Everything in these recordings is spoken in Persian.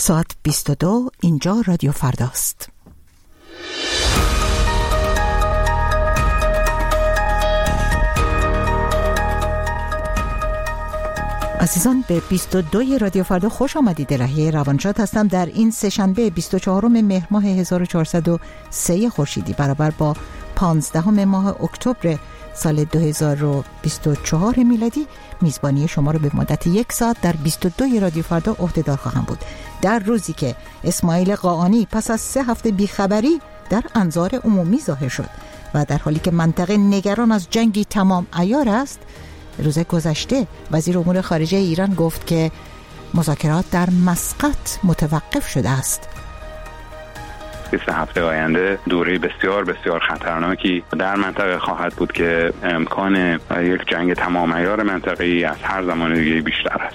ساعت 22. اینجا رادیو فرداست. عزیزان، به 22 رادیو فردا خوش آمدید. الهی روانشاد هستم. در این سه‌شنبه 24 مهر ماه 1403 خورشیدی برابر با 15 ماه اکتبر سال 2024 میلادی میزبانی شما رو به مدت 1 ساعت در 22 رادیو فردا عهده‌دار خواهم بود. در روزی که اسماعیل قاآنی پس از 3 هفته بیخبری در انظار عمومی ظاهر شد و در حالی که منطقه نگران از جنگی تمام عیار است، روز گذشته وزیر امور خارجه ایران گفت که مذاکرات در مسقط متوقف شده است. 3 هفته آینده دوره بسیار بسیار خطرناکی در منطقه خواهد بود که امکان یک جنگ تمام عیار منطقه‌ای از هر زمان دیگه بیشتر است.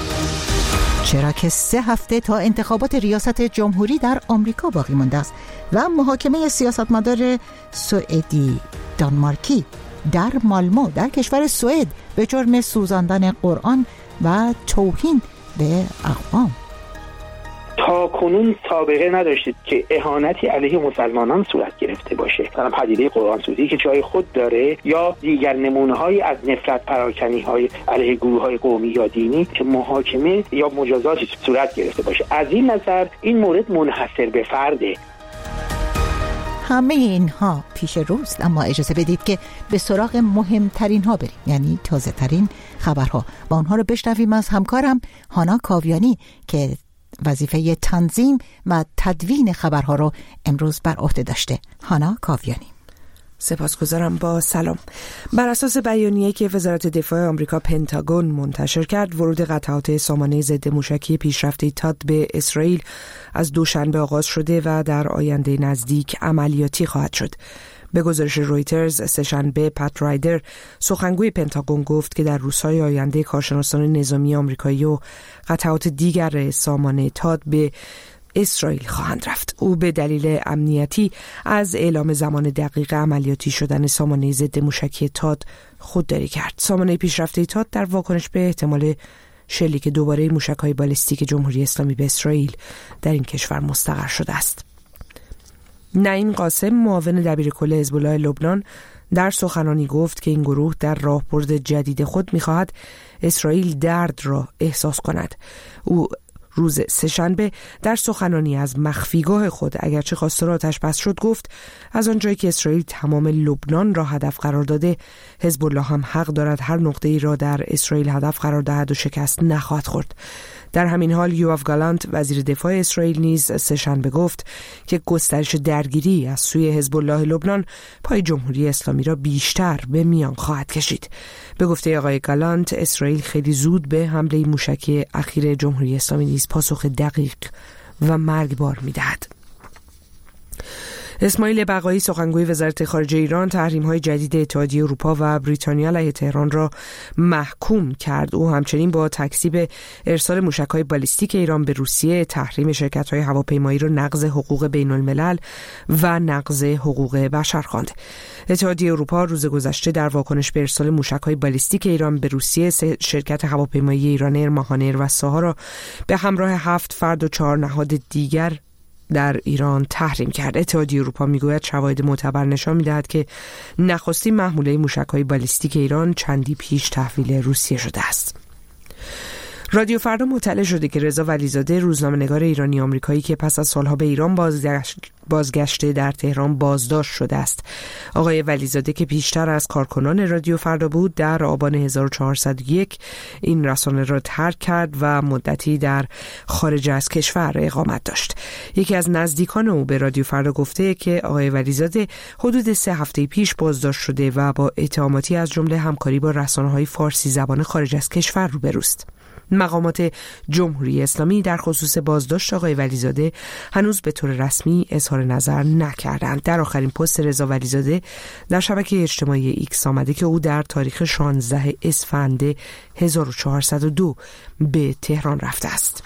چرا که 3 هفته تا انتخابات ریاست جمهوری در آمریکا باقی مانده است و محاکمه سیاستمدار سوئدی دانمارکی در مالمو در کشور سوئد به جرم سوزاندن قرآن و توهین به اقوام. تا کنون سابقه نداشتید که اهانتی علیه مسلمانان صورت گرفته باشه. مثلا پدیده قرآن سوزی که جای خود داره، یا دیگر نمونه‌هایی از نفرت پراکنی‌های علیه گروه‌های قومی یا دینی که محاکمه یا مجازاتی صورت گرفته باشه. از این نظر این مورد منحصر به فرده. همه اینها پیش روست، اما اجازه بدید که به سراغ مهمترین ها بریم، یعنی تازه ترین خبرها، و اونها رو بشنویم از همکارم هانا کاویانی که وظیفه تنظیم و تدوین خبرها رو امروز بر عهده داشته. هانا کاویانی. سپاسگزارم. با سلام. بر اساس بیانیه‌ای که وزارت دفاع آمریکا پنتاگون منتشر کرد، ورود قطعات سامانه ضد موشکی پیشرفته تاد به اسرائیل از دوشنبه آغاز شده و در آینده نزدیک عملیاتی خواهد شد. به گزارش رویترز سه‌شنبه پت رایدر، سخنگوی پنتاگون، گفت که در روزهای آینده کارشناسان نظامی آمریکایی و قطعات دیگر سامانه تاد به اسرائیل خواهند رفت. او به دلیل امنیتی از اعلام زمان دقیق عملیاتی شدن سامانه ضد موشکی تاد خودداری کرد. سامانه پیشرفته تاد در واکنش به احتمال شلیک دوباره موشک‌های بالستیک جمهوری اسلامی به اسرائیل در این کشور مستقر شده است. نعیم قاسم، معاون دبیرکل حزب الله لبنان، در سخنرانی گفت که این گروه در راهبرد جدید خود می‌خواهد اسرائیل درد را احساس کند. او روز سه‌شنبه در سخنرانی از مخفیگاه خود، اگرچه خواستار آتش بس شد، گفت از آنجایی که اسرائیل تمام لبنان را هدف قرار داده، حزب الله هم حق دارد هر نقطه‌ای را در اسرائیل هدف قرار دهد و شکست نخواهد خورد. در همین حال یوآف گالانت، وزیر دفاع اسرائیل، نیز سه‌شنبه گفت که گسترش درگیری از سوی حزب الله لبنان پای جمهوری اسلامی را بیشتر به میان خواهد کشید. به گفته آقای گالانت، اسرائیل خیلی زود به حمله موشکی اخیر جمهوری اسلامی نیز پاسخ دقیق و مرگبار می‌دهد. اسماعیل بقایی، سخنگوی وزارت خارجه ایران، تحریم‌های جدید اتحادیه اروپا و بریتانیا علیه تهران را محکوم کرد. او همچنین با تکذیب ارسال موشک‌های بالستیک ایران به روسیه، تحریم شرکت‌های هواپیمایی را نقض حقوق بین‌الملل و نقض حقوق بشر خواند. اتحادیه اروپا روز گذشته در واکنش به ارسال موشک‌های بالستیک ایران به روسیه، شرکت هواپیمایی ایران ماهانر و ساها را به همراه 7 فرد و 4 نهاد دیگر در ایران تحریم کرد. اتحادیه اروپا میگوید شواهد معتبر نشان می‌دهد که نخستین محموله موشک‌های بالستیک ایران چندی پیش تحویل روسیه شده است. رادیو فردا مطلع شده که رضا ولیزاده، روزنامه‌نگار ایرانی آمریکایی که پس از سالها به ایران بازگشته، در تهران بازداشت شده است. آقای ولیزاده که پیشتر از کارکنان رادیو فردا بود، در آبان 1401 این رسانه را ترک کرد و مدتی در خارج از کشور اقامت داشت. یکی از نزدیکان او به رادیو فردا گفته که آقای ولیزاده حدود 3 هفته پیش بازداشت شده و با اتهاماتی از جمله همکاری با رسانه‌های فارسی زبان خارج از کشور روبروست. مقامات جمهوری اسلامی در خصوص بازداشت آقای ولیزاده هنوز به طور رسمی اظهار نظر نکردند. در آخرین پست رضا ولیزاده در شبکه اجتماعی ایکس آمده که او در تاریخ 16 اسفند 1402 به تهران رفته است.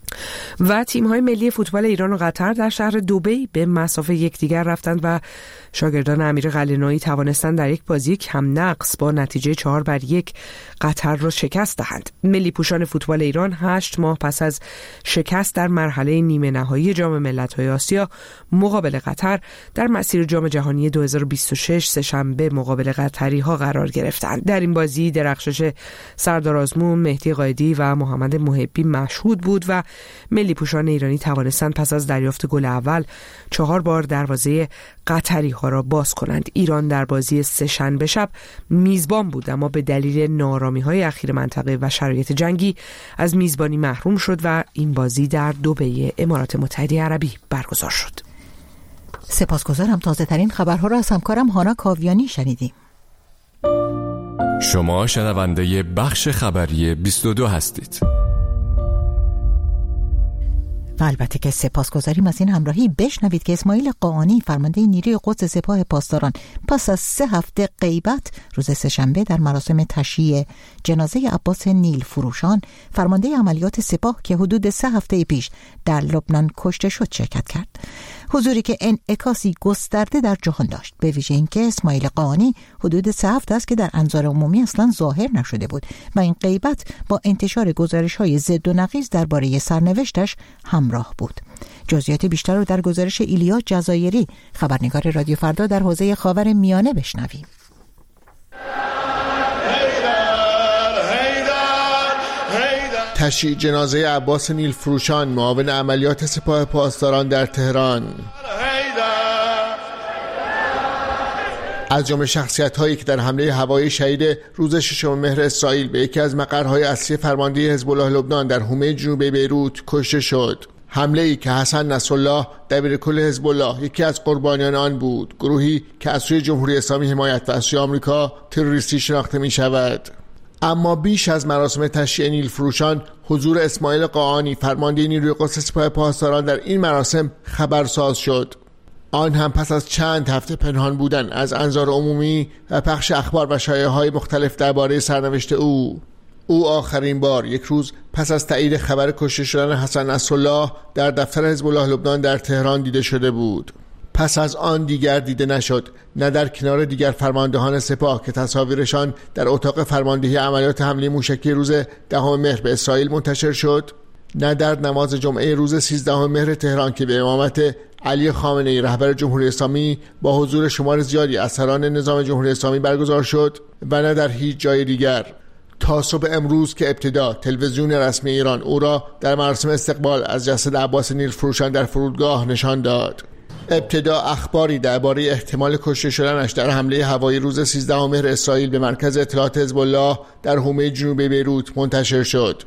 و تیم‌های ملی فوتبال ایران و قطر در شهر دبی به مصاف یکدیگر رفتند و شاگردان امیر قلعه‌نویی توانستند در یک بازی کم نقص با نتیجه 4-1 قطر را شکست دهند. ملی پوشان فوتبال ایران 8 ماه پس از شکست در مرحله نیمه نهایی جام ملت‌های آسیا مقابل قطر در مسیر جام جهانی 2026 سه‌شنبه مقابل قطری‌ها قرار گرفتند. در این بازی درخشش سردار آزمون، مهدی قائدی و محمد محبی مشهود بود و ملی پوشان ایرانی توانستند پس از دریافت گل اول 4 بار دروازه قطری‌ها را باز کنند. ایران در بازی سه‌شنبه شب میزبان بود، اما به دلیل ناآرامی‌های اخیر منطقه و شرایط جنگی از میزبانی محروم شد و این بازی در دبی امارات متحده عربی برگزار شد. سپاسگزارم. تازه ترین خبرها را از همکارم هانا کاویانی شنیدیم. شما شنونده بخش خبری 22 هستید. و البته که سپاسگزاریم از این همراهی. بشنوید که اسماعیل قاآنی فرمانده نیروی قدس سپاه پاسداران پس از 3 هفته غیبت روز سه‌شنبه در مراسم تشییع جنازه عباس نیل فروشان فرمانده عملیات سپاه که حدود 3 هفته پیش در لبنان کشته شد شرکت کرد. حضوری که انعکاسی گسترده در جهان داشت، به ویژه اینکه اسماعیل قاآنی حدود 3 هفته است که در انظار عمومی اصلا ظاهر نشده بود و این غیبت با انتشار گزارش‌های ضد و نقیض درباره سرنوشتش همراه بود. جزئیات بیشتر رو در گزارش ایلیا جزایری، خبرنگار رادیو فردا در حوزه خاور میانه بشنویم. تشییع جنازه عباس نیل فروشان معاون عملیات سپاه پاسداران در تهران. از جمله شخصیت‌هایی که در حمله هوایی شهید روز 6 مهر اسرائیل به یکی از مقرهای اصلی فرماندهی حزب الله لبنان در حومه جنوبی بیروت کشته شد. حمله‌ای که حسن نصرالله دبیرکل حزب الله یکی از قربانیان آن بود، گروهی که از سوی جمهوری اسلامی حمایت و از سوی آمریکا تروریستی شناخته می‌شود. اما بیش از مراسم تشییع نیل فروشان، حضور اسماعیل قاآنی فرمانده نیروی قدس سپاه پاسداران در این مراسم خبرساز شد. آن هم پس از چند هفته پنهان بودن از انظار عمومی و پخش اخبار و شایعه‌های مختلف درباره سرنوشت او آخرین بار یک روز پس از تایید خبر کشته شدن حسن نصرالله در دفتر حزب الله لبنان در تهران دیده شده بود. پس از آن دیگر دیده نشد، نه در کنار دیگر فرماندهان سپاه که تصاویرشان در اتاق فرماندهی عملیات حمله موشکی روز 10 مهر به اسرائیل منتشر شد، نه در نماز جمعه روز 13 مهر تهران که به امامت علی خامنه‌ای رهبر جمهوری اسلامی با حضور شمار زیادی از سران نظام جمهوری اسلامی برگزار شد، و نه در هیچ جای دیگر. تا صبح امروز که ابتدا تلویزیون رسمی ایران او را در مراسم استقبال از جسد عباس نیل فروشان در فرودگاه نشان داد. ابتدا اخباری درباره احتمال کشته شدنش در حمله هوایی روز 13 مهر اسرائیل به مرکز اطلاعات حزب الله در حومه جنوبی بیروت منتشر شد.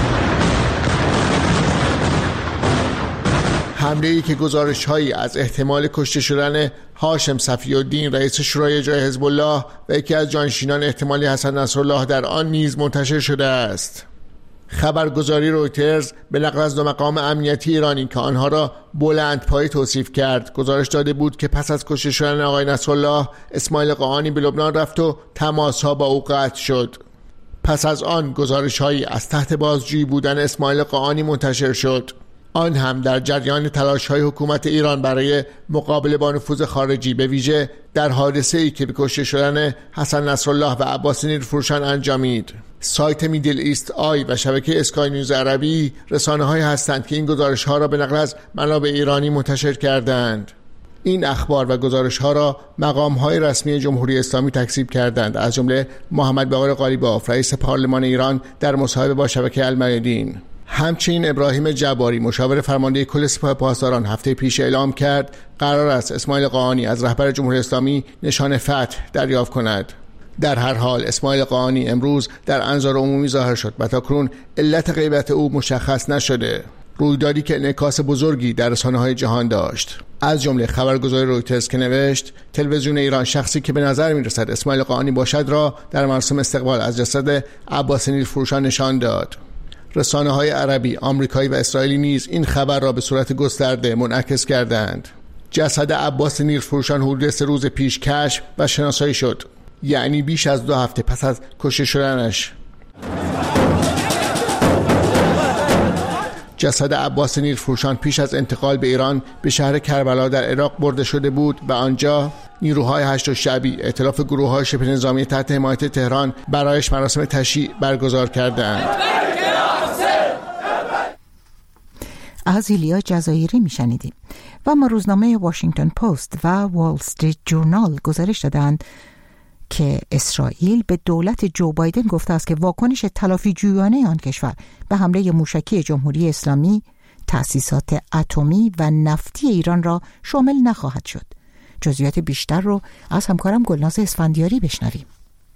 حمله‌ای که گزارش‌هایی از احتمال کشته شدن هاشم صفی‌الدین رئیس شورای اجرایی حزب الله و یکی از جانشینان احتمالی حسن نصرالله در آن نیز منتشر شده است. خبرگزاری رویترز به نقل از 2 مقام امنیتی ایرانی که آنها را بلندپایه توصیف کرد گزارش داده بود که پس از کشته شدن آقای نصرالله اسماعیل قاآنی به لبنان رفت و تماس‌ها با او قطع شد. پس از آن گزارش‌هایی از تحت بازجویی بودن اسماعیل قاآنی منتشر شد، آن هم در جریان تلاش‌های حکومت ایران برای مقابله با نفوذ خارجی، به ویژه در حادثه‌ای که به کشته شدن حسن نصرالله و عباس نیل فروشان انجامید. سایت میدل ایست آی و شبکه اسکای نیوز عربی رسانه‌هایی هستند که این گزارش‌ها را به نقل از منابع ایرانی منتشر کردند. این اخبار و گزارش‌ها را مقام‌های رسمی جمهوری اسلامی تکذیب کردند، از جمله محمد باقر قالیباف رئیس پارلمان ایران در مصاحبه با شبکه المیادین. همچنین ابراهیم جباری مشاور فرمانده کل سپاه پاسداران هفته پیش اعلام کرد قرار است اسماعیل قاآنی از رهبر جمهوری اسلامی نشان فتح دریافت کند. در هر حال اسماعیل قاآنی امروز در انظار عمومی ظاهر شد و تاکنون علت غیبت او مشخص نشده، رویدادی که انعکاس بزرگی در رسانه‌های جهان داشت. از جمله خبرگزاری رویترز که نوشت تلویزیون ایران شخصی که به نظر می‌رسد اسماعیل قاآنی باشد را در مراسم استقبال از جسد عباس نیل فروشان نشان داد. رسانه‌های عربی، آمریکایی و اسرائیلی نیز این خبر را به صورت گسترده منعکس کردند. جسد عباس نیل فروشان حدود 3 روز پیش کشف و شناسایی شد، یعنی بیش از 2 هفته پس از کشته شدنش. جسد عباس نیرفروشان پیش از انتقال به ایران به شهر کربلا در عراق برده شده بود و آنجا نیروهای هشت شعبی ائتلاف گروه‌های شبه نظامی تحت حمایت تهران برایش مراسم تشییع برگزار کردند. از ایلیا جزایری میشنیدیم. و ما روزنامه واشنگتن پست و وال استریت جورنال گزارش دادند که اسرائیل به دولت جو بایدن گفته است که واکنش تلافی جویانه آن کشور به حمله موشکی جمهوری اسلامی تأسیسات اتمی و نفتی ایران را شامل نخواهد شد. جزئیات بیشتر رو از همکارم گلناز اسفندیاری بشنویم.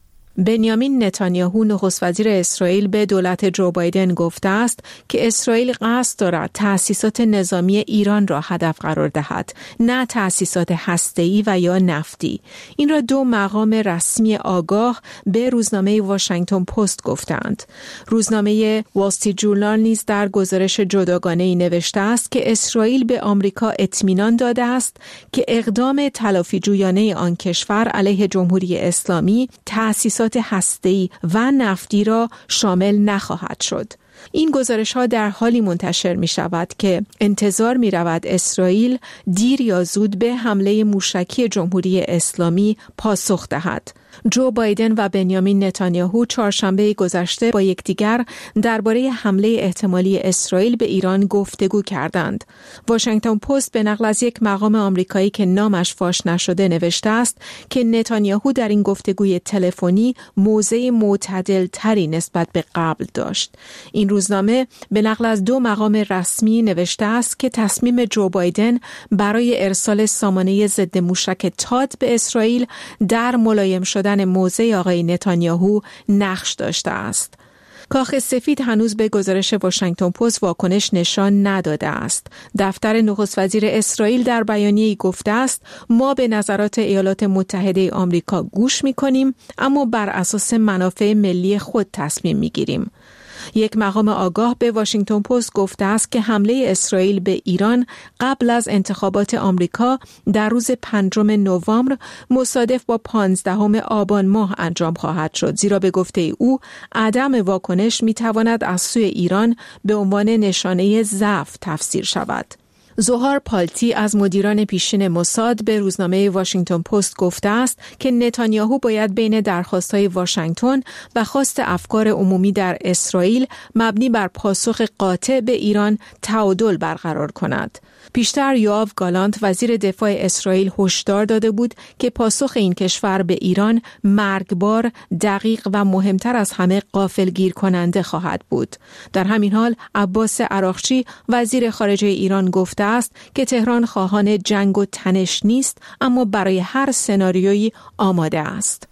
بنیامین نتانیاهو نخست وزیر اسرائیل به دولت جو بایدن گفته است که اسرائیل قصد دارد تأسیسات نظامی ایران را هدف قرار دهد، نه تأسیسات هسته‌ای و یا نفتی. این را دو مقام رسمی آگاه به روزنامه واشنگتن پست گفتند. روزنامه وال استریت جورنال نیز در گزارش جداگانه‌ای نوشته است که اسرائیل به آمریکا اطمینان داده است که اقدام تلافی جویانه آن کشور علیه جمهوری اسلامی تأسیسات هسته‌ای و نفتی را شامل نخواهد شد. این گزارش‌ها در حالی منتشر می‌شود که انتظار می‌رود اسرائیل دیر یا زود به حمله موشکی جمهوری اسلامی پاسخ دهد. جو بایدن و بنیامین نتانیاهو چهارشنبه گذشته با یکدیگر درباره حمله احتمالی اسرائیل به ایران گفتگو کردند. واشنگتن پست به نقل از یک مقام آمریکایی که نامش فاش نشده نوشته است که نتانیاهو در این گفتگوی تلفنی موضع معتدل تری نسبت به قبل داشت. این روزنامه به نقل از دو مقام رسمی نوشته است که تصمیم جو بایدن برای ارسال سامانه ضد موشک تاد به اسرائیل در ملایم شدن موضع آقای نتانیاهو نقش داشته است. کاخ سفید هنوز به گزارش واشنگتن پست واکنش نشان نداده است. دفتر نخست وزیر اسرائیل در بیانیه‌ای گفته است ما به نظرات ایالات متحده آمریکا گوش می‌کنیم، اما بر اساس منافع ملی خود تصمیم می‌گیریم. یک مقام آگاه به واشنگتن پست گفته است که حمله اسرائیل به ایران قبل از انتخابات آمریکا در روز 5 نوامبر مصادف با 15 آبان ماه انجام خواهد شد، زیرا به گفته او عدم واکنش می‌تواند از سوی ایران به عنوان نشانه ضعف تفسیر شود. زوهار پالتی از مدیران پیشین موساد به روزنامه واشنگتن پست گفته است که نتانیاهو باید بین درخواست‌های واشنگتن و خواست افکار عمومی در اسرائیل مبنی بر پاسخ قاطع به ایران تعادل برقرار کند. پیشتر یوآو گالانت وزیر دفاع اسرائیل هشدار داده بود که پاسخ این کشور به ایران مرگبار، دقیق و مهمتر از همه غافلگیر کننده خواهد بود. در همین حال عباس عراقچی وزیر خارجه ایران گفته است که تهران خواهان جنگ و تنش نیست، اما برای هر سناریویی آماده است.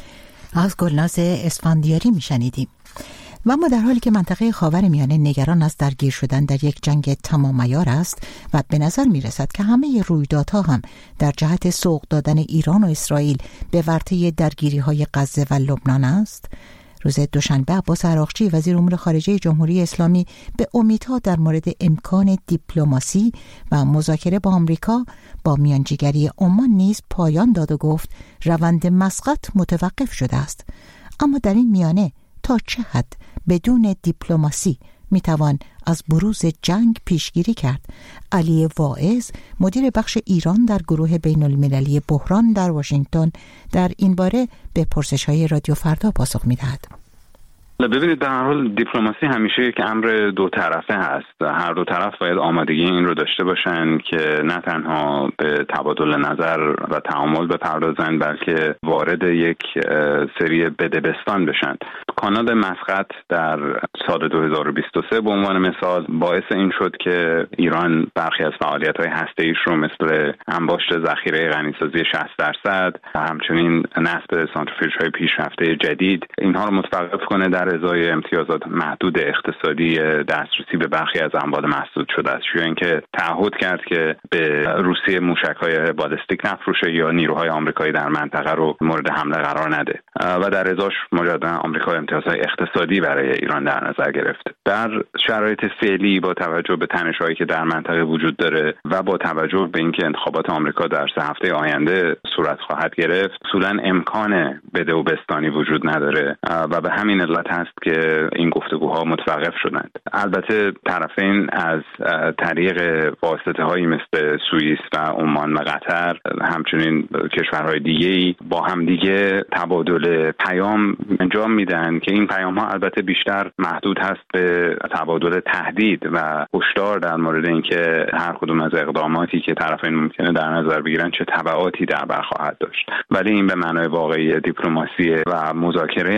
از گلناز اسفندیاری میشنیدیم. و اما در حالی که منطقه خاورمیانه نگران از درگیر شدن در یک جنگ تمام عیار است و به نظر می رسد که همه رویدادها هم در جهت سوق دادن ایران و اسرائیل به ورطه درگیری‌های غزه و لبنان است، روز دوشنبه عباس عراقچی وزیر امور خارجه جمهوری اسلامی به امیدها در مورد امکان دیپلماسی و مذاکره با آمریکا با میانجیگری عمان نیز پایان داد و گفت روند مسقط متوقف شده است. اما در این میانه تا چه حد بدون دیپلماسی میتوان از بروز جنگ پیشگیری کرد؟ علی واعظ مدیر بخش ایران در گروه بین المللی بحران در واشنگتن در این باره به پرسش‌های رادیو فردا پاسخ میدهد. ببینید، در هر حال دیپلماسی همیشه یک امر دو طرفه هست. هر دو طرف باید آمادگی این رو داشته باشن که نه تنها به تبادل نظر و تعامل بپردازن، بلکه وارد یک سری بدبستان بشن. کانال مسقط در سال 2023 به عنوان مثال باعث این شد که ایران برخی از فعالیت‌های هسته‌ایش رو مثل انباشت ذخیره غنیسازی 60% و همچنین نصب سانتریفیوژهای پیشرفته جدید اینها رو متوقف کنه در ازای امتیازات محدود اقتصادی دسترسی به برخی از اموال مسدود شده است، یا اینکه تعهد کرد که به روسیه موشک‌های بالستیک نفروشه یا نیروهای آمریکایی در منطقه رو مورد حمله قرار نده و در ازاش مجددا آمریکا امتیازهای اقتصادی برای ایران در نظر گرفت. در شرایط فعلی با توجه به تنش‌هایی که در منطقه وجود داره و با توجه به اینکه انتخابات آمریکا در 3 هفته آینده صورت خواهد گرفت، اصولاً امکان بده و بستانی وجود نداره و به همین علت هست که این گفتگوها متوقف شدند. البته طرفین از طریق واسطه‌هایی مثل سوئیس و عمان و قطر، همچنین کشورهای دیگه‌ای با هم دیگه تبادل پیام انجام میدن که این پیام‌ها البته بیشتر محدود هست به تبادل تهدید و هشدار در مورد اینکه هر کدوم از اقداماتی که طرفین ممکنه در نظر بگیرن چه تبعاتی در بر خواهد داشت، ولی این به معنای واقعی دیپلماسی و مذاکره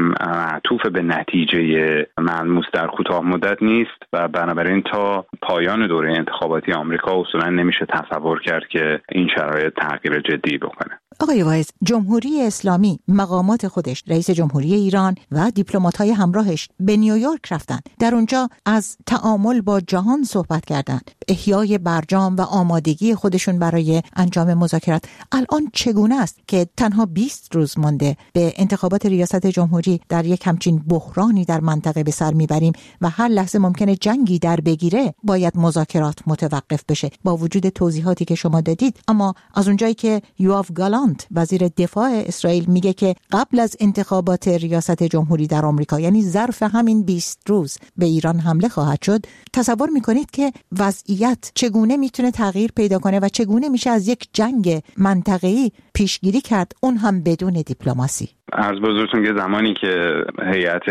معطوف به نتیجه ملموس در کوتاه مدت نیست و بنابراین تا پایان دوره انتخاباتی آمریکا اصولا نمیشه تصور کرد که این شرایط تغییر جدی بکنه. آقای وایز، جمهوری اسلامی مقامات خودش، رئیس جمهوری ایران و دیپلمات‌های همراهش به نیویورک رفتند. در اونجا از تعامل با جهان صحبت کردند، احیای برجام و آمادگی خودشون برای انجام مذاکرات. الان چگونه است که تنها 20 روز مانده به انتخابات ریاست جمهوری در یک همچین بحرانی در منطقه به سر میبریم و هر لحظه ممکنه جنگی در بگیره، باید مذاکرات متوقف بشه با وجود توضیحاتی که شما دادید؟ اما از اونجایی که یواف گالانت وزیر دفاع اسرائیل میگه که قبل از انتخابات ریاست جمهوری در آمریکا، یعنی ظرف همین 20 روز به ایران حمله خواهد شد، تصور میکنید که وضعیت چگونه میتونه تغییر پیدا کنه و چگونه میشه از یک جنگ منطقه‌ای پیشگیری کرد، اون هم بدون دیپلماسی؟ عرض بزرگتون که زمانی که هیئت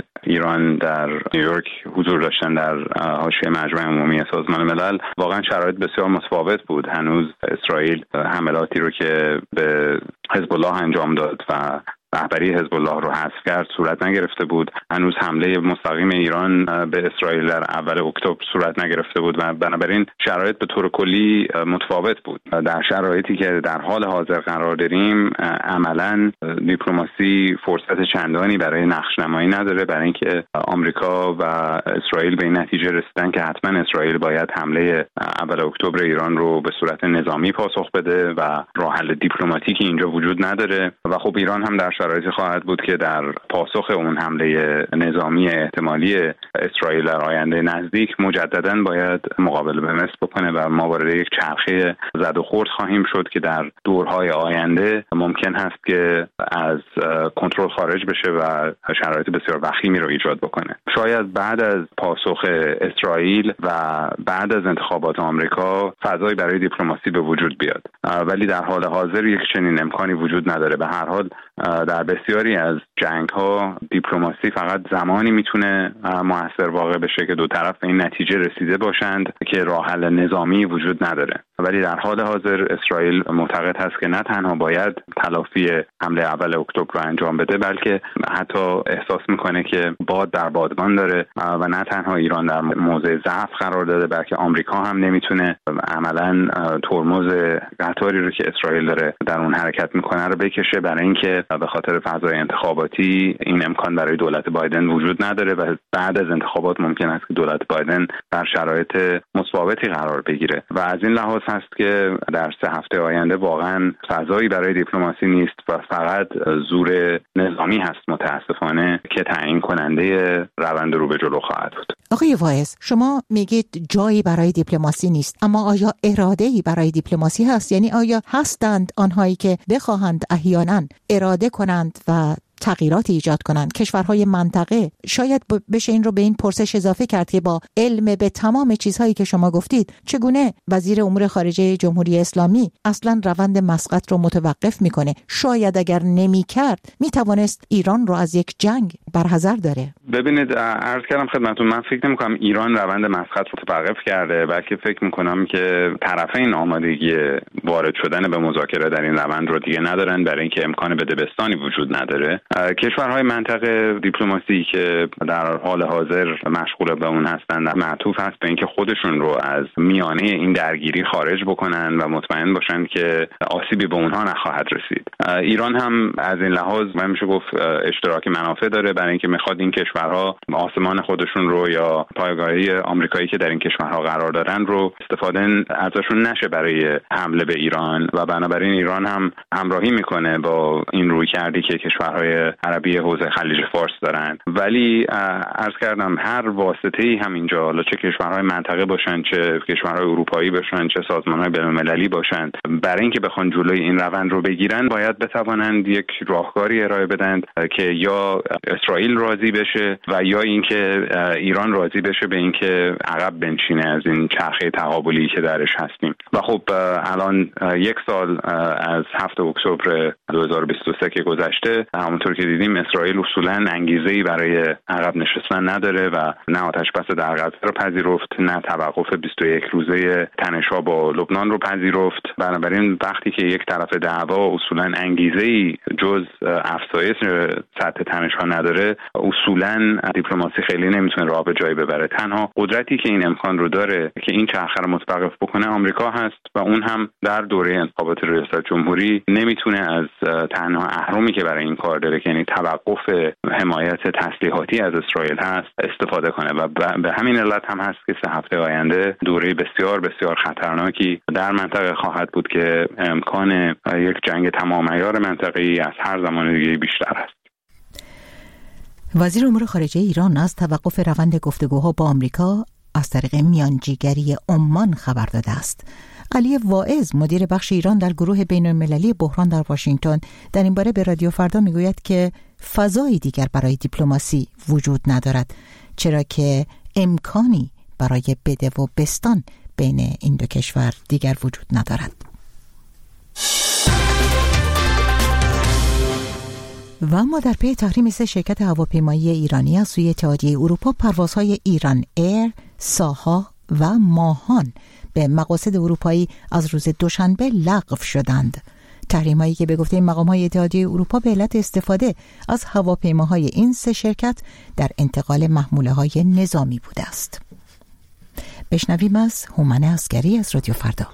ایران در نیویورک حضور داشتن در حاشیه مجمع عمومی سازمان ملل، واقعا شرایط بسیار متفاوت بود. هنوز اسرائیل حملاتی رو که به حزب الله انجام داد و رهبری حزب الله رو حذف کرد صورت نگرفته بود. هنوز حمله مستقیم ایران به اسرائیل در اول اکتبر صورت نگرفته بود و بنابراین شرایط به طور کلی متفاوت بود. در شرایطی که در حال حاضر قرار داریم، عملاً دیپلماسی فرصت چندانی برای نقش‌نمایی نداره، برای اینکه آمریکا و اسرائیل به این نتیجه رسیدن که حتما اسرائیل باید حمله اول اکتبر ایران رو به صورت نظامی پاسخ بده و راه حل دیپلماتیکی اینجا وجود نداره و خب ایران هم در شرایطی خواهد بود که در پاسخ اون حمله نظامی احتمالی اسرائیل در آینده نزدیک مجدداً باید مقابله به مصر بکنه و ما وارد یک چرخه زد و خورد خواهیم شد که در دورهای آینده ممکن هست که از کنترل خارج بشه و شرایط بسیار وخیمی رو ایجاد بکنه. شاید بعد از پاسخ اسرائیل و بعد از انتخابات آمریکا فضایی برای دیپلماسی به وجود بیاد، ولی در حال حاضر یک چنین امکانی وجود نداره. به هر حال در بسیاری از جنگ‌ها دیپلماسی فقط زمانی میتونه مؤثر واقع بشه که دو طرف به این نتیجه رسیده باشند که راه حل نظامی وجود نداره. ولی در حال حاضر اسرائیل معتقد هست که نه تنها باید تلافی حمله اول اکتبر رو انجام بده، بلکه حتی احساس میکنه که باد در بادبان داره و نه تنها ایران در موضع ضعف قرار داده، بلکه آمریکا هم نمیتونه عملاً ترمز قطاری رو که اسرائیل داره در اون حرکت میکنه رو بکشه، برای اینکه به خاطر فضای انتخاباتی این امکان برای دولت بایدن وجود نداره و بعد از انتخابات ممکن است که دولت بایدن در شرایط متفاوتی قرار بگیره و از این لحاظ هست که در 3 هفته آینده واقعا فضایی برای دیپلماسی نیست و فقط زور نظامی هست متاسفانه که تعیین کننده روند رو به جلو خواهد بود. آقای وایز، شما میگید جایی برای دیپلماسی نیست، اما آیا اراده‌ای برای دیپلماسی هست؟ یعنی آیا هستند آنهایی که بخواهند احیانا اراده کنند و تغییراتی ایجاد کنند؟ کشورهای منطقه، شاید بشه این رو به این پرسش اضافه کرد که با علم به تمام چیزهایی که شما گفتید، چگونه وزیر امور خارجه جمهوری اسلامی اصلا روند مسقط رو متوقف میکنه؟ شاید اگر نمیکرد میتوانست ایران رو از یک جنگ برحذر داره. ببینید، عرض کردم خدمتتون، من فکر نمیکنم ایران روند مسقط رو متوقف کرده، بلکه فکر میکنم که طرفین آمادگی وارد شدن به مذاکره در این روند رو دیگه ندارن، برای اینکه امکان بدبستانی وجود نداره. کشورهای منطقه دیپلماسی که در حال حاضر مشغول به اون هستند معطوف هست به اینکه خودشون رو از میانه این درگیری خارج بکنن و مطمئن باشن که آسیبی به اونها نخواهد رسید. ایران هم از این لحاظ میشه گفت اشتراک منافع داره، برای اینکه میخواد این کشورها آسمان خودشون رو یا پایگاهی آمریکایی که در این کشورها قرار دارن رو استفاده ازشون نشه برای حمله به ایران و بنابراین ایران هم همراهی میکنه با این رویکردی که کشورهای کشورهای عربی حوزه خلیج فارس دارن. ولی عرض کردم هر واسطه‌ای همینجا، حالا چه کشورهای منطقه باشن، چه کشورهای اروپایی باشن، چه سازمان‌های بین‌المللی باشن، برای اینکه بخوان جلوی این روند رو بگیرن باید بتوانند یک راهکاری ارائه بدن که یا اسرائیل راضی بشه و یا اینکه ایران راضی بشه به اینکه عقب بنشینه از این چرخه تقابلی که درش هستیم. و خب الان 1 سال از 7 اکتبر 2023 که گذشته، همونطور که دیدیم اسرائیل اصولاً انگیزه‌ای برای عقب نشستن نداره و نه آتش‌بس در غزه رو پذیرفت، نه توقف 21 روزه تنش‌ها با لبنان رو پذیرفت. بنابراین وقتی که یک طرف دعوا اصولاً انگیزه‌ای جز افزایش سطح تنش‌ها نداره، اصولاً دیپلماسی خیلی نمیتونه راه به جایی ببره. تنها قدرتی که این امکان رو داره که این چرخه رو متوقف بکنه آمریکا هست و اون هم در دوره انتخابات ریاست جمهوری نمیتونه از تنها اهرمی که برای این کار داره که یعنی توقف حمایت تسلیحاتی از اسرائیل هست استفاده کنه و به همین علت هم هست که 3 هفته آینده دوره بسیار بسیار خطرناکی در منطقه خواهد بود که امکان یک جنگ تمام عیار منطقه‌ای از هر زمان دیگه بیشتر است. وزیر امور خارجه ایران از توقف روند گفتگوها با آمریکا از طریق میانجیگری عمان خبر داده است. علی واعظ مدیر بخش ایران در گروه بین‌المللی بحران در واشنگتن در این باره به رادیو فردا میگوید که فضایی دیگر برای دیپلماسی وجود ندارد، چرا که امکانی برای بده و بستان بین این دو کشور دیگر وجود ندارد. و اما در پی تحریم 3 شرکت هواپیمایی ایرانی از سوی اتحادیه اروپا، پروازهای ایران ایر، ساها و ماهان به مقاصد اروپایی از روز دوشنبه لغو شدند. تحریم‌هایی که به گفته مقام‌های اتحادیه اروپا به علت استفاده از هواپیماهای این 3 شرکت در انتقال محموله‌های نظامی بوده است. بشنویم از هومن عسگری از رادیو فردا.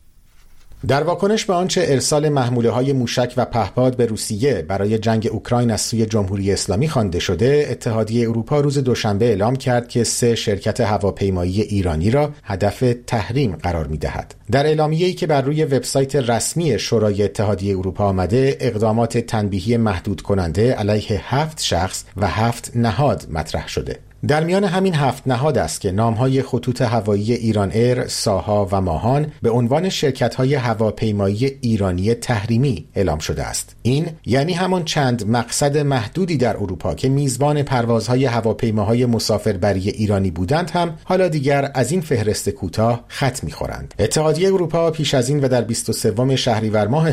در واکنش به آنچه ارسال محموله‌های موشک و پهپاد به روسیه برای جنگ اوکراین از سوی جمهوری اسلامی خوانده شده، اتحادیه اروپا روز دوشنبه اعلام کرد که 3 شرکت هواپیمایی ایرانی را هدف تحریم قرار می‌دهد. در اعلامیه‌ای که بر روی وبسایت رسمی شورای اتحادیه اروپا آمده، اقدامات تنبیهی محدود کننده علیه 7 شخص و 7 نهاد مطرح شده. در میان همین 7 نهاد است که نام‌های خطوط هوایی ایران ایر، ساها و ماهان به عنوان شرکت‌های هواپیمایی ایرانی تحریمی اعلام شده است. این یعنی همان چند مقصد محدودی در اروپا که میزبان پروازهای هواپیماهای مسافربری ایرانی بودند هم حالا دیگر از این فهرست کوتاه خط می‌خورند. اتحادیه اروپا پیش از این و در 23 شهریور ماه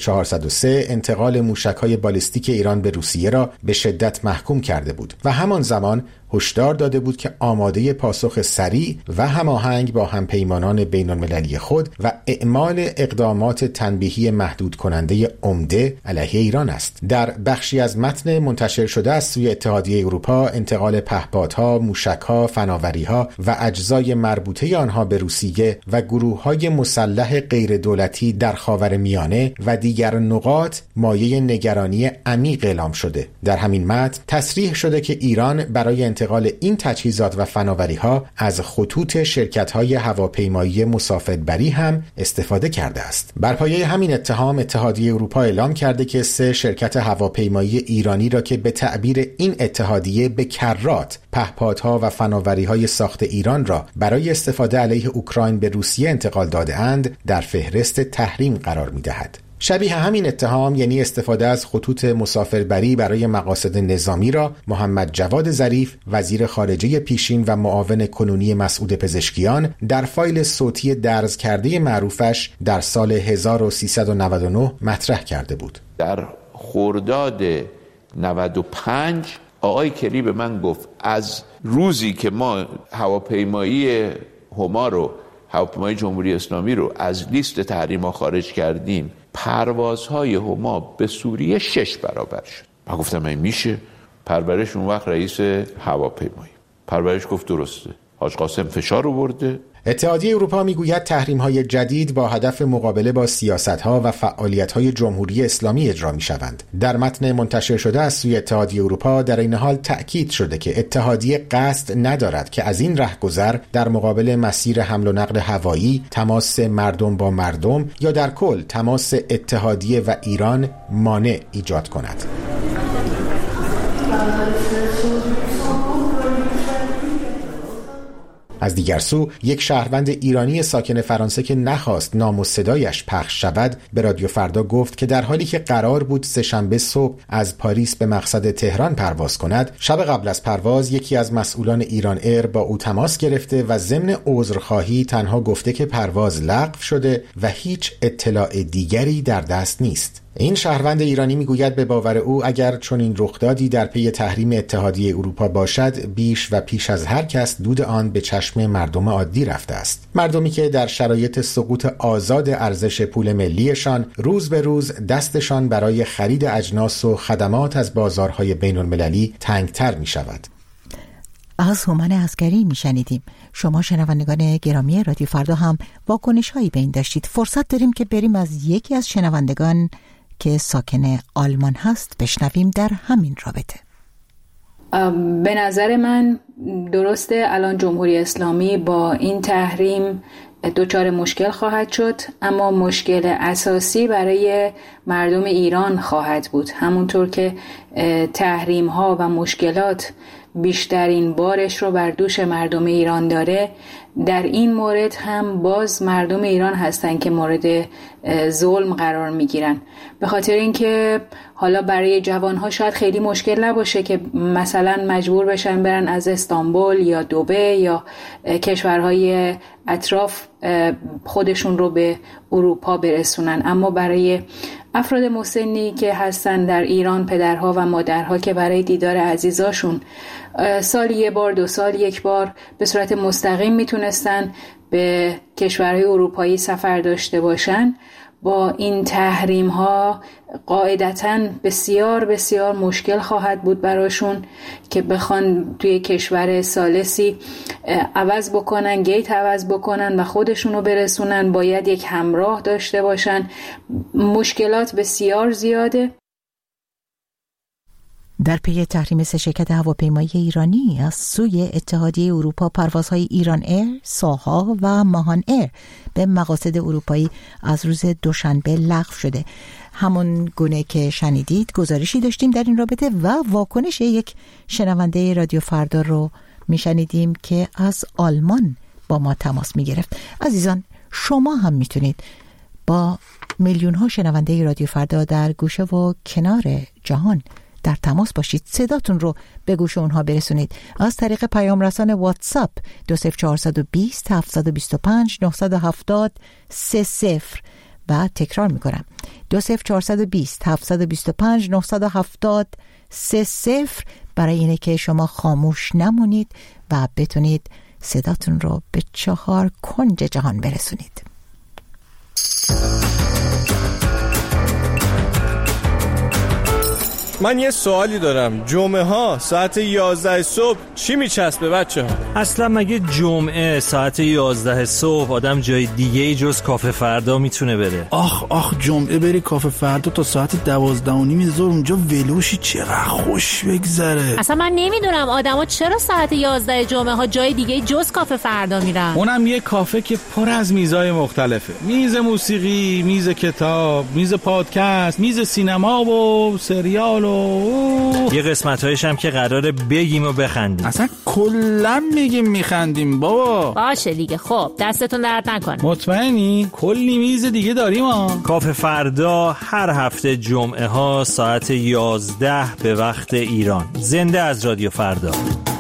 1403 انتقال موشک‌های بالیستیک ایران به روسیه را به شدت محکوم کرده بود و همان زمان هشدار داده بود که آماده پاسخ سریع و هماهنگ با همپیمانان بین‌المللی خود و اعمال اقدامات تنبیهی محدود کننده عمده علیه ایران است. در بخشی از متن منتشر شده از سوی اتحادیه اروپا، انتقال پهپادها، موشکها، فناوریها و اجزای مربوطه آنها به روسیه و گروه‌های مسلح غیر دولتی در خاورمیانه و دیگر نقاط مایه نگرانی عمیق اعلام شده. در همین متن تصریح شده که ایران برای انتقال این تجهیزات و فناوری‌ها از خطوط شرکت‌های هواپیمایی مسافربری هم استفاده کرده است. بر پایه همین اتهام، اتحادیه اروپا اعلام کرده که 3 شرکت هواپیمایی ایرانی را که به تعبیر این اتحادیه به کرات پهپادها و فناوری‌های ساخت ایران را برای استفاده علیه اوکراین به روسیه انتقال داده‌اند، در فهرست تحریم قرار می‌دهد. شبیه همین اتهام، یعنی استفاده از خطوط مسافربری برای مقاصد نظامی، را محمد جواد ظریف، وزیر خارجه پیشین و معاون کنونی مسعود پزشکیان، در فایل صوتی درز کرده معروفش در سال 1399 مطرح کرده بود. در خرداد 95 آقای کری به من گفت از روزی که ما هواپیمایی هما رو، هواپیمای جمهوری اسلامی رو از لیست تحریم‌ها خارج کردیم، پروازهای هما به سوریه 6 برابر شد. من گفتم این میشه؟ پرورش اون وقت رئیس هواپیمایی پرورش گفت درسته، حاج قاسم فشار آورده. اتحادیه اروپا میگوید تحریم‌های جدید با هدف مقابله با سیاست‌ها و فعالیت‌های جمهوری اسلامی اجرا می‌شوند. در متن منتشر شده از سوی اتحادیه اروپا در این حال تأکید شده که اتحادیه قصد ندارد که از این رهگذر در مقابل مسیر حمل و نقل هوایی، تماس مردم با مردم یا در کل تماس اتحادیه و ایران مانع ایجاد کند. از دیگر سو یک شهروند ایرانی ساکن فرانسه که نخواست نام و صدایش پخش شود به رادیو فردا گفت که در حالی که قرار بود سه‌شنبه صبح از پاریس به مقصد تهران پرواز کند، شب قبل از پرواز یکی از مسئولان ایران ایر با او تماس گرفته و ضمن عذرخواهی تنها گفته که پرواز لغو شده و هیچ اطلاع دیگری در دست نیست. این شهروند ایرانی میگوید به باور او اگر چنین رخدادی در پی تحریم اتحادیه اروپا باشد، بیش و پیش از هر کس دود آن به چشم مردم عادی رفته است. مردمی که در شرایط سقوط آزاد ارزش پول ملیشان روز به روز دستشان برای خرید اجناس و خدمات از بازارهای بین المللی تنگتر می شود. از هومن عسکری میشنیدیم. شما شنوندگان گرامی رادیو فردا هم واکنش هایی به این داشتید. فرصت داریم که بریم از یکی از شنوندگان که ساکن آلمان هست بشنویم در همین رابطه. به نظر من درسته الان جمهوری اسلامی با این تحریم دچار مشکل خواهد شد، اما مشکل اساسی برای مردم ایران خواهد بود. همونطور که تحریم ها و مشکلات بیشترین بارش رو بر دوش مردم ایران داره، در این مورد هم باز مردم ایران هستن که مورد ظلم قرار میگیرن. به خاطر اینکه حالا برای جوانها شاید خیلی مشکل نباشه که مثلا مجبور بشن برن از استانبول یا دبی یا کشورهای اطراف خودشون رو به اروپا برسونن، اما برای افراد مسنی که هستن در ایران، پدرها و مادرها که برای دیدار عزیزاشون سالی یک بار 2 سال یک بار به صورت مستقیم میتونستن به کشورهای اروپایی سفر داشته باشن، با این تحریم ها قاعدتاً بسیار بسیار مشکل خواهد بود براشون که بخوان توی کشور ثالثی عوض بکنن، گیت عوض بکنن و خودشونو برسونن. باید یک همراه داشته باشن. مشکلات بسیار زیاده. در پی تحریم 3 شرکت هواپیمایی ایرانی از سوی اتحادیه اروپا، پروازهای ایران ایر، ساها و ماهان ایر به مقاصد اروپایی از روز دوشنبه لغو شده. همون گونه که شنیدید گزارشی داشتیم در این رابطه و واکنش یک شنونده رادیو فردا رو میشنیدیم که از آلمان با ما تماس میگرفت. عزیزان، شما هم میتونید با میلیون ها شنونده رادیو فردا در گوشه و کنار جهان در تماس باشید، صداتون رو به گوش اونها برسونید از طریق پیام رسان واتساپ 20420 725 970 30 و تکرار میکنم 20420 725 970 30 برای اینه که شما خاموش نمونید و بتونید صداتون رو به 4 کنج جهان برسونید. من یه سوالی دارم. جمعه ها ساعت 11 صبح چی میچسبه بچه ها؟ اصلا مگه جمعه ساعت 11 صبح آدم جای دیگه جز کافه فردا میتونه بره؟ آخ جمعه بری کافه فردا تا ساعت 12:30 ظهر اونجا ولوشی، چقدر خوش بگذره. اصلا من نمیدونم آدما چرا ساعت 11 جمعه ها جای دیگه جز کافه فردا میرن. اونم یه کافه که پر از میزای مختلفه. میز موسیقی، میز کتاب، میز پادکست، میز سینما و سریال یه قسمت‌هایش هم که قراره بگیم و بخندیم. اصلا کلا میگیم میخندیم بابا. باشه دیگه، خب دستتون درد نکنه. مطمئنی؟ کلی میز دیگه داریم ها. کافه فردا هر هفته جمعه ها ساعت 11 به وقت ایران. زنده از رادیو فردا.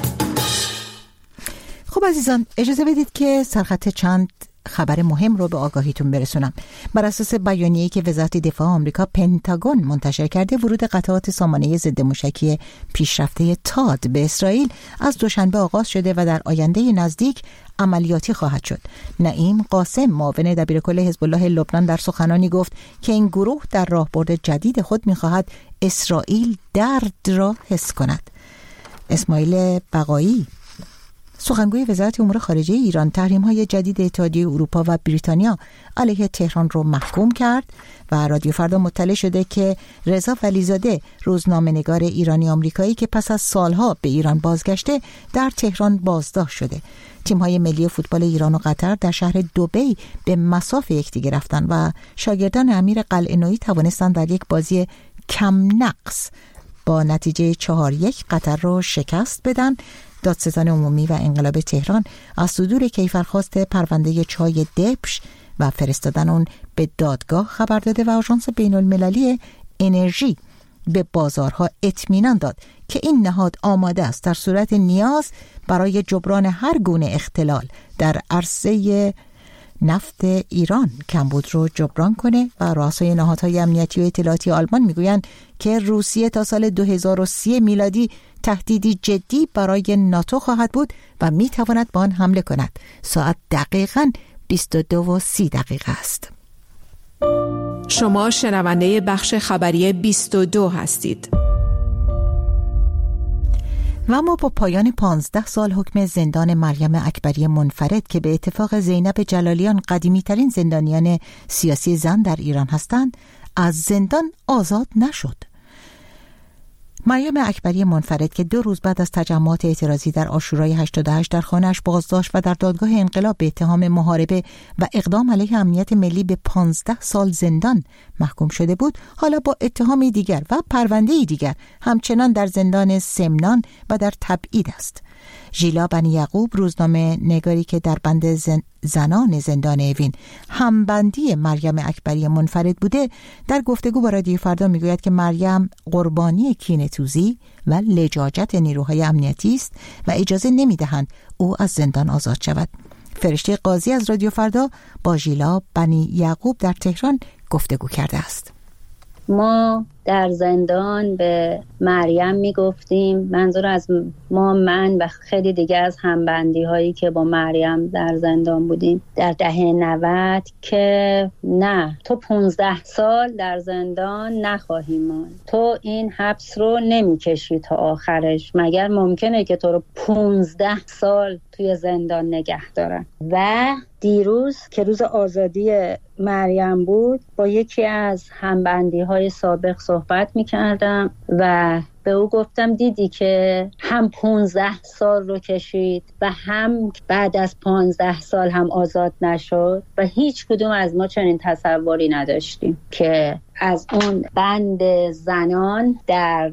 خب عزیزان، اجازه بدید که سرخط چند خبر مهم رو به آگاهیتون برسونم. بر اساس بیانیه‌ای که وزارت دفاع آمریکا پنتاگون منتشر کرده، ورود قطعات سامانه ضد موشکی پیشرفته تاد به اسرائیل از دوشنبه آغاز شده و در آینده نزدیک عملیاتی خواهد شد. نعیم قاسم، معاون دبیرکل حزب الله لبنان، در سخنانی گفت که این گروه در راهبرد جدید خود می‌خواهد اسرائیل درد را حس کند. اسماعیل بقایی، سخنگوی وزارت امور خارجه ایران، تحریم‌های جدید اتحادیه اروپا و بریتانیا علیه تهران رو محکوم کرد و رادیو فردا مطلع شده که رضا ولیزاده، روزنامه‌نگار ایرانی آمریکایی که پس از سالها به ایران بازگشته، در تهران بازداشت شده. تیم‌های ملی فوتبال ایران و قطر در شهر دبی به مصاف یکدیگر رفتند و شاگردان امیر قلعه‌نویی توانستند در یک بازی کم نقص با نتیجه 4-1 قطر رو شکست بدن. دادستان عمومی و انقلاب تهران از صدور کیفرخواست پرونده چای دبش و فرستادن اون به دادگاه خبر داده و آژانس بین المللی انرژی به بازارها اطمینان داد که این نهاد آماده است در صورت نیاز برای جبران هر گونه اختلال در عرصه نفت ایران کمبود رو جبران کنه. و رؤسای نهادهای امنیتی و اطلاعاتی آلمان میگویند که روسیه تا سال 2030 میلادی تهدیدی جدی برای ناتو خواهد بود و میتواند به آن حمله کند. ساعت دقیقاً 22:30 است. شما شنونده بخش خبری 22 هستید. و ما با پایان 15 سال حکم زندان مریم اکبری منفرد که به اتفاق زینب جلالیان قدیمی ترین زندانیان سیاسی زن در ایران هستند از زندان آزاد نشد. مریم اکبری منفرد که 2 روز بعد از تجمعات اعتراضی در عاشورای 88 در خانه‌اش بازداشت و در دادگاه انقلاب به اتهام محاربه و اقدام علیه امنیت ملی به 15 سال زندان محکوم شده بود، حالا با اتهامی دیگر و پرونده‌ای دیگر همچنان در زندان سمنان و در تبعید است. ژیلا بنی یعقوب، روزنامه نگاری که در بند زنان زندان اوین همبندی مریم اکبری منفرد بوده، در گفتگو با رادیو فردا میگوید که مریم قربانی کینه‌توزی و لجاجت نیروهای امنیتی است و اجازه نمیدهند او از زندان آزاد شود. فرشته قاضی از رادیو فردا با ژیلا بنی یعقوب در تهران گفتگو کرده است. ما در زندان به مریم میگفتیم، منظور از ما من و خیلی دیگه از همبندی هایی که با مریم در زندان بودیم در دهه 90 که نه، تو 15 سال در زندان نخواهی ماند، تو این حبس رو نمیکشی تا آخرش، مگر ممکنه که تو رو 15 سال توی زندان نگه دارن. و دیروز که روز آزادی مریم بود با یکی از همبندی های سابق صحبت میکردم و به او گفتم دیدی که هم 15 سال رو کشید و هم بعد از 15 سال هم آزاد نشد و هیچ کدوم از ما چنین تصوری نداشتیم که از اون بند زنان در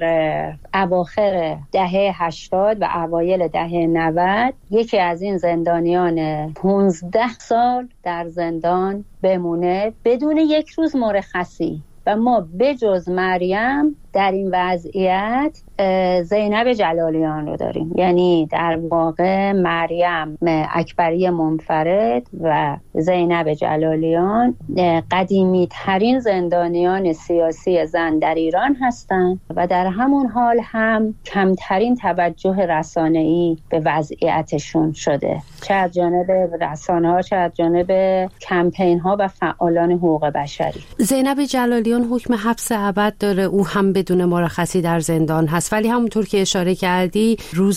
اواخر دهه 80 و اوایل دهه 90 یکی از این زندانیان 15 سال در زندان بمونه بدون یک روز مرخصی. و ما بجز مریم در این وضعیت زینب جلالیان رو داریم، یعنی در واقع مریم اکبری منفرد و زینب جلالیان قدیمی ترین زندانیان سیاسی زن در ایران هستند و در همون حال هم کمترین توجه رسانه‌ای به وضعیتشون شده، چه از جانب رسانه‌ها چه از جانب کمپین‌ها و فعالان حقوق بشری. زینب جلالیان حکم حبس ابد داره، او هم بدون مرخصی در زندان هست، ولی همونطور که اشاره کردی روز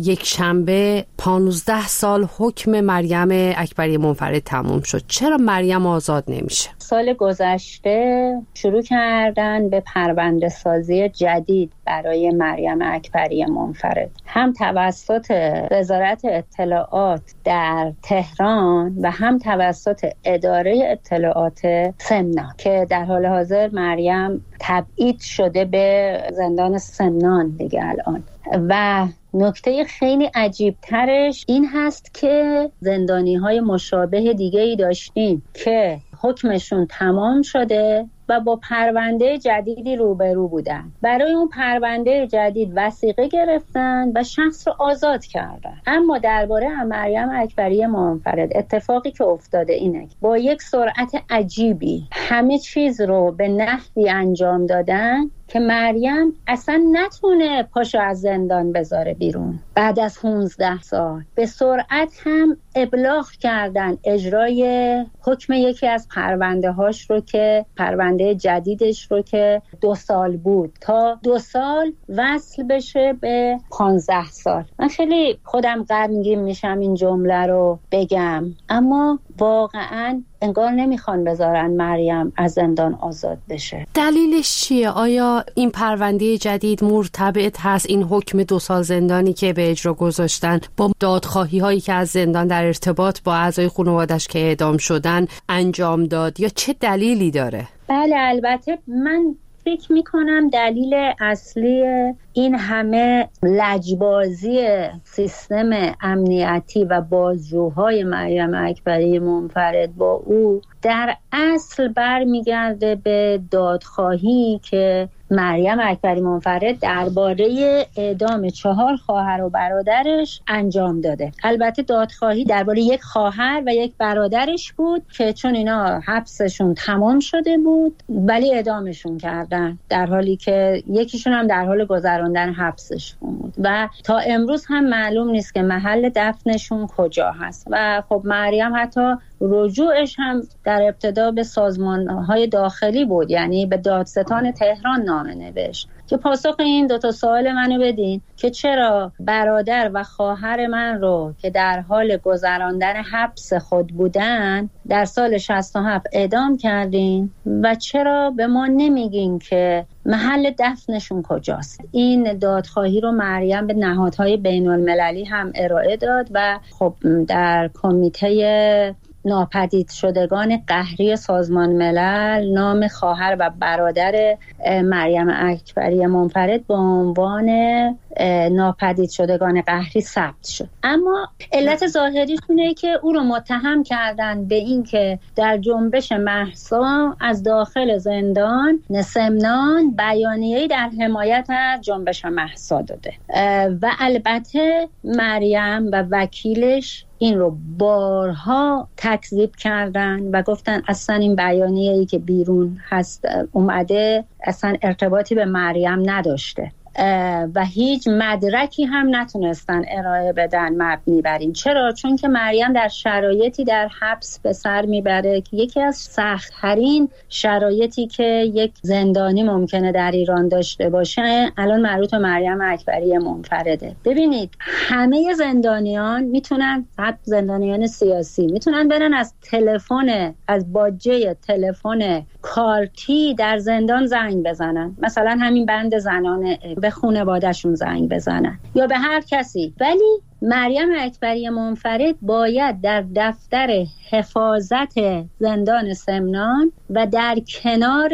یکشنبه 15 سال حکم مریم اکبری منفرد تموم شد. چرا مریم آزاد نمیشه؟ سال گذشته شروع کردن به پرونده سازی جدید برای مریم اکبری منفرد، هم توسط وزارت اطلاعات در تهران و هم توسط اداره اطلاعات سمنان که در حال حاضر مریم تبعید شده به زندان سمنان دیگه الان. و نکته خیلی عجیب ترش این هست که زندانی های مشابه دیگه ای داشتیم که حکمشون تمام شده و با پرونده جدیدی روبرو بودن. برای اون پرونده جدید وثیقه گرفتن و شخص رو آزاد کردن. اما درباره مریم اکبری منفرد اتفاقی که افتاده اینه با یک سرعت عجیبی همه چیز رو به نحوی انجام دادن که مریم اصلا نتونه پاشو از زندان بذاره بیرون. بعد از 15 سال به سرعت هم ابلاغ کردن اجرای حکم یکی از پرونده هاش رو که پرونده جدیدش رو که 2 سال بود تا 2 سال وصل بشه به 15 سال. من خیلی خودم غمگین میشم این جمله رو بگم، اما واقعا انگار نمیخوان بذارن مریم از زندان آزاد بشه. دلیلش چیه؟ آیا این پرونده جدید مرتبط هست این حکم 2 سال زندانی که به اجرا گذاشتن با دادخواهی هایی که از زندان در ارتباط با اعضای خانواده‌اش که اعدام شدن انجام داد یا چه دلیلی داره؟ بله البته من فکر میکنم دلیل اصلی این همه لجبازی سیستم امنیتی و بازجوهای مریم اکبری منفرد با او در اصل برمیگرده به دادخواهی که مریم اکبری منفرد درباره اعدام 4 خواهر و برادرش انجام داده. البته دادخواهی درباره یک خواهر و یک برادرش بود که چون اینا حبسشون تمام شده بود ولی اعدامشون کردن، در حالی که یکیشون هم در حال گذراندن حبسش بود و تا امروز هم معلوم نیست که محل دفنشون کجا هست. و خب مریم حتی رجوعش هم در ابتدا به سازمان‌های داخلی بود، یعنی به دادستان تهران نامه نوشت که پاسخ این 2 سوال منو بدین که چرا برادر و خواهر من رو که در حال گذراندن حبس خود بودن در سال 67 اعدام کردین و چرا به ما نمیگین که محل دفنشون کجاست. این دادخواهی رو مریم به نهادهای بین المللی هم ارائه داد و خب در کمیته ناپدید شدگان قهری سازمان ملل نام خواهر و برادر مریم اکبری منفرد به عنوان ناپدید شدگان قهری ثبت شد. اما علت ظاهریش اینه که او رو متهم کردن به این که در جنبش مهسا از داخل زندان سمنان بیانیه‌ای در حمایت از جنبش مهسا داده و البته مریم و وکیلش این رو بارها تکذیب کردن و گفتن اصلا این بیانیه‌ای که بیرون هست اومده اصلا ارتباطی به مریم نداشته و هیچ مدرکی هم نتونستن ارائه بدن مبنی بر این. چرا؟ چون که مریم در شرایطی در حبس به سر میبره که یکی از سخت‌ترین شرایطی که یک زندانی ممکنه در ایران داشته باشه الان مربوط به مریم اکبری منفرده. ببینید همه زندانیان میتونن، حتی زندانیان سیاسی میتونن برن از تلفن، از باجه تلفن کارتی در زندان زنگ بزنن، مثلا همین بند زنانه به خانواده‌شون زنگ بزنن یا به هر کسی، ولی مریم اکبری منفرد باید در دفتر حفاظت زندان سمنان و در کنار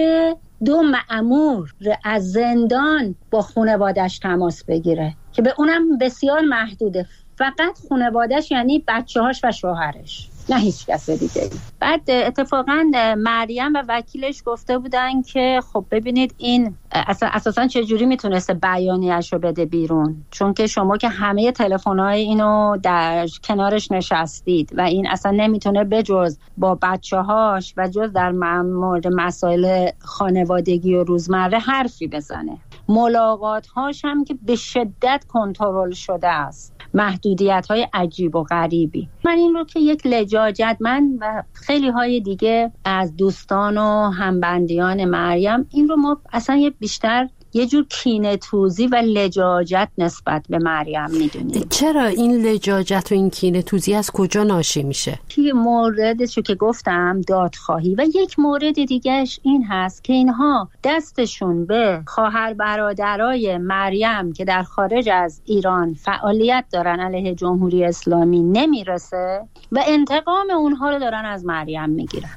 2 مأمور از زندان با خانواده‌اش تماس بگیره که به اونم بسیار محدوده، فقط خانواده‌اش یعنی بچه‌هاش و شوهرش، نه هیچ کس دیگه. بعد اتفاقا مریم و وکیلش گفته بودن که خب ببینید این اساسا چجوری میتونسته بیانیه‌اش رو بده بیرون، چون که شما که همه تلفن‌های اینو در کنارش نشستید و این اصلا نمیتونه بجز با بچه‌هاش و جز در مورد مسائل خانوادگی و روزمره حرفی بزنه. ملاقات‌هاش هم که به شدت کنترل شده است، محدودیت‌های عجیب و غریبی. من این رو که یک لجاجت، من و خیلی های دیگه از دوستان و همبندیان مریم این رو ما اصلا بیشتر یه جور کینه توزی و لجاجت نسبت به مریم میدونیم. چرا این لجاجت و این کینه توزی از کجا ناشی میشه؟ یه موردشو که گفتم دادخواهی و یک مورد دیگهش این هست که اینها دستشون به خواهر برادرای مریم که در خارج از ایران فعالیت دارن علیه جمهوری اسلامی نمیرسه و انتقام اونها رو دارن از مریم میگیرن.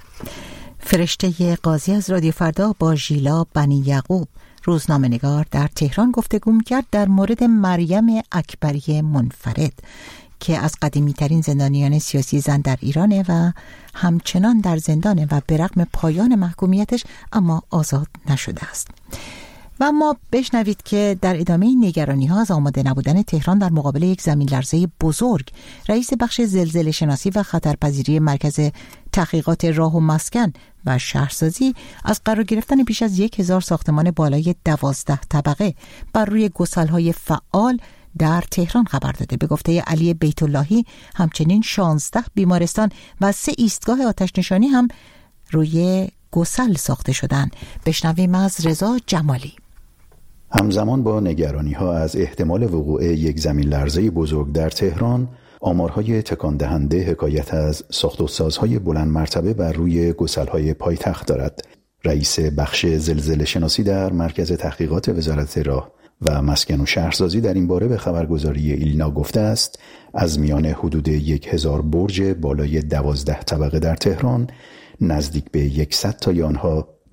فرشته قاضی از رادیو فردا با ژیلا بنی یعقوب، روزنامه‌نگار در تهران، گفتگو کرد در مورد مریم اکبری منفرد که از قدیمی‌ترین زندانیان سیاسی زن در ایرانه و همچنان در زندانه و به رغم پایان محکومیتش اما آزاد نشده است. و ما بشنوید که در ادامه نگرانی‌ها از آماده نبودن تهران در مقابل یک زمین لرزه بزرگ، رئیس بخش زلزله شناسی و خطرپذیری مرکز تحقیقات راه و مسکن و شهرسازی از قرار گرفتن بیش از 1000 ساختمان بالای 12 طبقه بر روی گسل‌های فعال در تهران خبر داده. به گفته علی بیت اللهی همچنین 16 بیمارستان و 3 ایستگاه آتش نشانی هم روی گسل ساخته شدن. بشنویم از رضا جمالی. همزمان با نگرانی‌ها از احتمال وقوع یک زمین لرزه بزرگ در تهران، آمارهای تکان دهنده حکایت از ساخت و سازهای بلند مرتبه بر روی گسل‌های پایتخت دارد. رئیس بخش زلزله شناسی در مرکز تحقیقات وزارت راه و مسکن و شهرسازی در این باره به خبرگزاری ایلنا گفته است از میان حدود 1000 برج بالای 12 طبقه در تهران، نزدیک به 100 تای آنها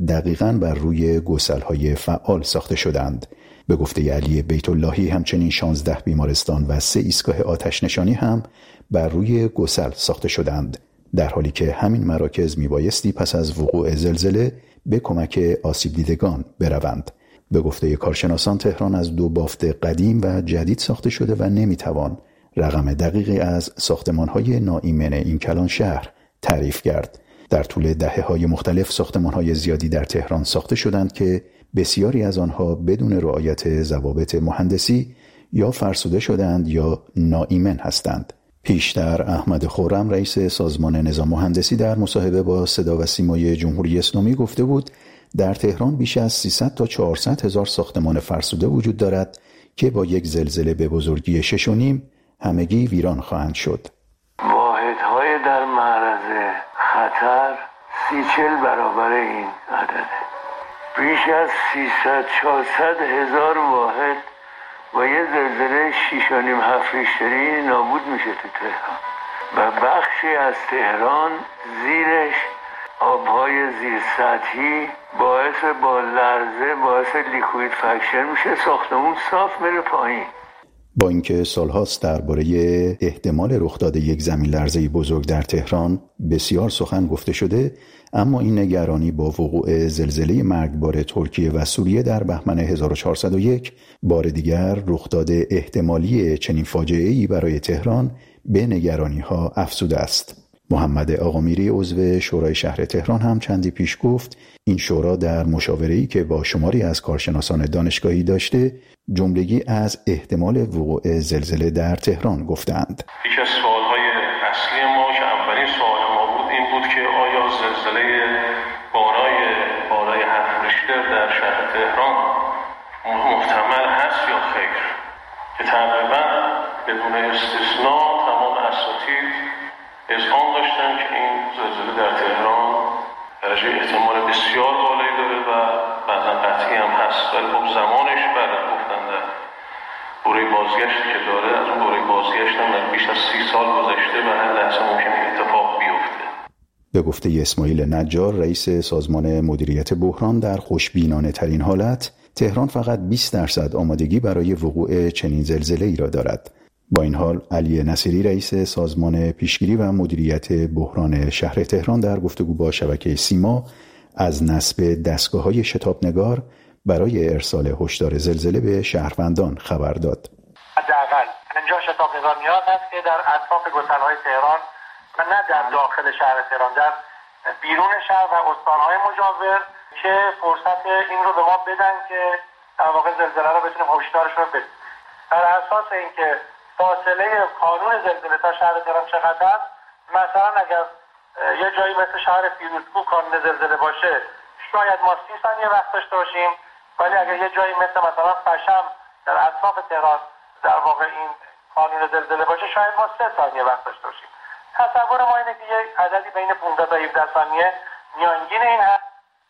دقیقاً بر روی گسل‌های فعال ساخته شدند. به گفته علی بیت اللهی همچنین 16 بیمارستان و 3 ایستگاه آتش نشانی هم بر روی گسل ساخته شدند، در حالی که همین مراکز میبایستی پس از وقوع زلزله به کمک آسیب دیدگان بروند. به گفته کارشناسان تهران از 2 بافت قدیم و جدید ساخته شده و نمیتوان رقم دقیقی از ساختمان‌های ناایمن این کلان شهر تعریف کرد. در طول دهه‌های مختلف ساختمان‌های زیادی در تهران ساخته شدند که بسیاری از آنها بدون رعایت ضوابط مهندسی یا فرسوده شدند یا ناایمن هستند. پیشتر احمد خرم رئیس سازمان نظام مهندسی در مصاحبه با صدا و سیمای جمهوری اسلامی گفته بود در تهران بیش از 300 تا 400 هزار ساختمان فرسوده وجود دارد که با یک زلزله به بزرگی 6.5 همگی ویران خواهند شد. واحدهای در معرض خطر 30-40 برابر این عدده. بیش از 300-400 هزار واحد با یه زلزله 6.5-7 ریشتری نابود میشه تو تهران و بخشی از تهران زیرش آبهای زیر سطحی باعث با لرزه باعث لیکوید فکشن میشه، ساختمون صاف میره پایین. با اینکه سالهاست درباره احتمال رخداد یک زمین لرزه‌ای بزرگ در تهران بسیار سخن گفته شده، اما این نگرانی با وقوع زلزله مرگبار ترکیه و سوریه در بهمن 1401 بار دیگر رخداد احتمالی چنین فاجعه‌ای برای تهران به نگرانی‌ها افزوده است. محمد آقامیری عضو شورای شهر تهران هم چندی پیش گفت این شورا در مشاوره‌ای که با شماری از کارشناسان دانشگاهی داشته جملگی از احتمال وقوع زلزله در تهران گفتند. یکی از سوال‌های اصلی ما که اولین سوال ما بود این بود که آیا زلزله بالای 7 ریشتر در شهر تهران محتمل هست یا خیر؟ که تقریبا بدون استثنا تمام اساتید اذعان داشتن که این زلزله در تهران درجه احتمال بسیار بالایی داره و بعضا قطعی هم هست، ولی خب زمانش گفتن در دوره بازگشتی که داره از اون دوره بازگشت هم بیش از 30 سال گذشته و هر لحظه ممکنه اتفاق بیفته. به گفته اسماعیل نجار رئیس سازمان مدیریت بحران در خوشبینانه ترین حالت تهران فقط 20% آمادگی برای وقوع چنین زلزله‌ای را دارد. با این حال علی نصیری رئیس سازمان پیشگیری و مدیریت بحران شهر تهران در گفتگو با شبکه سیما از نصب دستگاه‌های شتابنگار برای ارسال هشدار زلزله به شهروندان خبر داد. حداقل 50 شتابنگار نیاز هست که در اطراف گسل‌های تهران و نه در داخل شهر تهران، در بیرون شهر و استان‌های مجاور که فرصت این رو به ما بدن که در واقع زلزله رو بتونیم هشدارش رو بدیم. بر اساس اینکه فاصله کانون زلزله تا شهر تهران چقدر است، مثلا اگر یه جایی مثل شهر فیروزکوه کانون زلزله باشه شاید ما 30 ثانیه وقت داشته باشیم، ولی اگر یه جایی مثلا فشم در اطراف تهران در واقع این کانون زلزله باشه شاید ما 3 ثانیه وقت داشته باشیم. تصور ما اینه که یه عددی بین 15 تا 17 ثانیه میانگین این هست.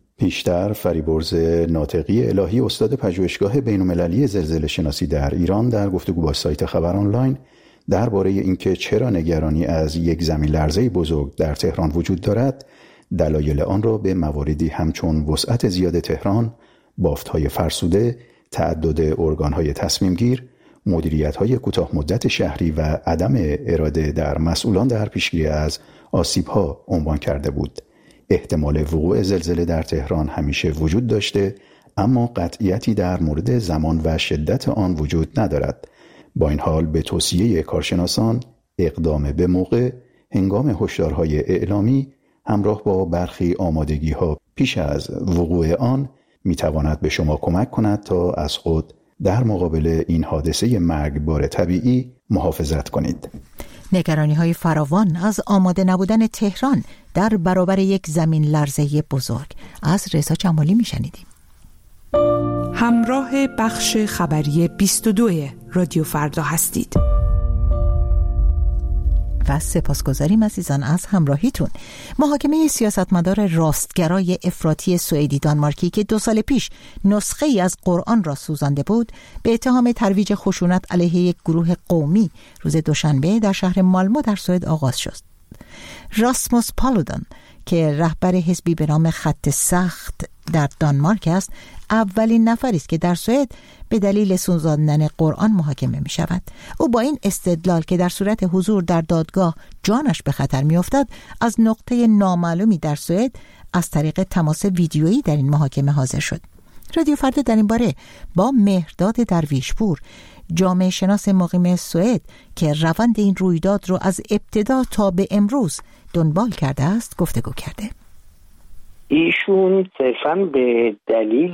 پیشتر فریبرز ناطقی الهی استاد پژوهشگاه بین‌المللی زلزله شناسی در ایران در گفتگو با سایت خبر آنلاین درباره اینکه چرا نگرانی از یک زمین لرزه بزرگ در تهران وجود دارد دلایل آن را به مواردی همچون وسعت زیاد تهران، بافت‌های فرسوده، تعدد ارگان‌های تصمیم‌گیر، مدیریت‌های کوتاه مدت شهری و عدم اراده در مسئولان در پیشگیری از آسیب‌ها عنوان کرده بود. احتمال وقوع زلزله در تهران همیشه وجود داشته، اما قطعیتی در مورد زمان و شدت آن وجود ندارد. با این حال به توصیه کارشناسان اقدام به موقع هنگام هشدارهای اعلامی همراه با برخی آمادگی‌ها پیش از وقوع آن می‌تواند به شما کمک کند تا از خود در مقابل این حادثه مرگبار طبیعی محافظت کنید. نگرانی‌های فراوان از آماده نبودن تهران در برابر یک زمین لرزه بزرگ از رضا جمالی میشنیدیم. همراه بخش خبری 22 رادیو فردا هستید و سپاسگزاریم عزیزان از همراهیتون. محاکمه سیاستمدار راستگرای افراطی سوئدی دانمارکی که 2 سال پیش نسخه ای از قرآن را سوزانده بود به اتهام ترویج خشونت علیه یک گروه قومی روز دوشنبه در شهر مالمو در سوئد آغاز شد. راسموس پالودان که رهبر حزبی به نام خط سخت در دانمارک است، اولین نفری است که در سوئد به دلیل سوزاندن قرآن محاکمه می شود. او با این استدلال که در صورت حضور در دادگاه جانش به خطر می افتد، از نقطه نامعلومی در سوئد از طریق تماس ویدیویی در این محاکمه حاضر شد. رادیو فردا در این باره با مهرداد درویشپور، جامعه شناس مقیم سوئد که روند این رویداد رو از ابتدا تا به امروز دنبال کرده است، گفتگو کرده. ایشون صرفاً به دلیل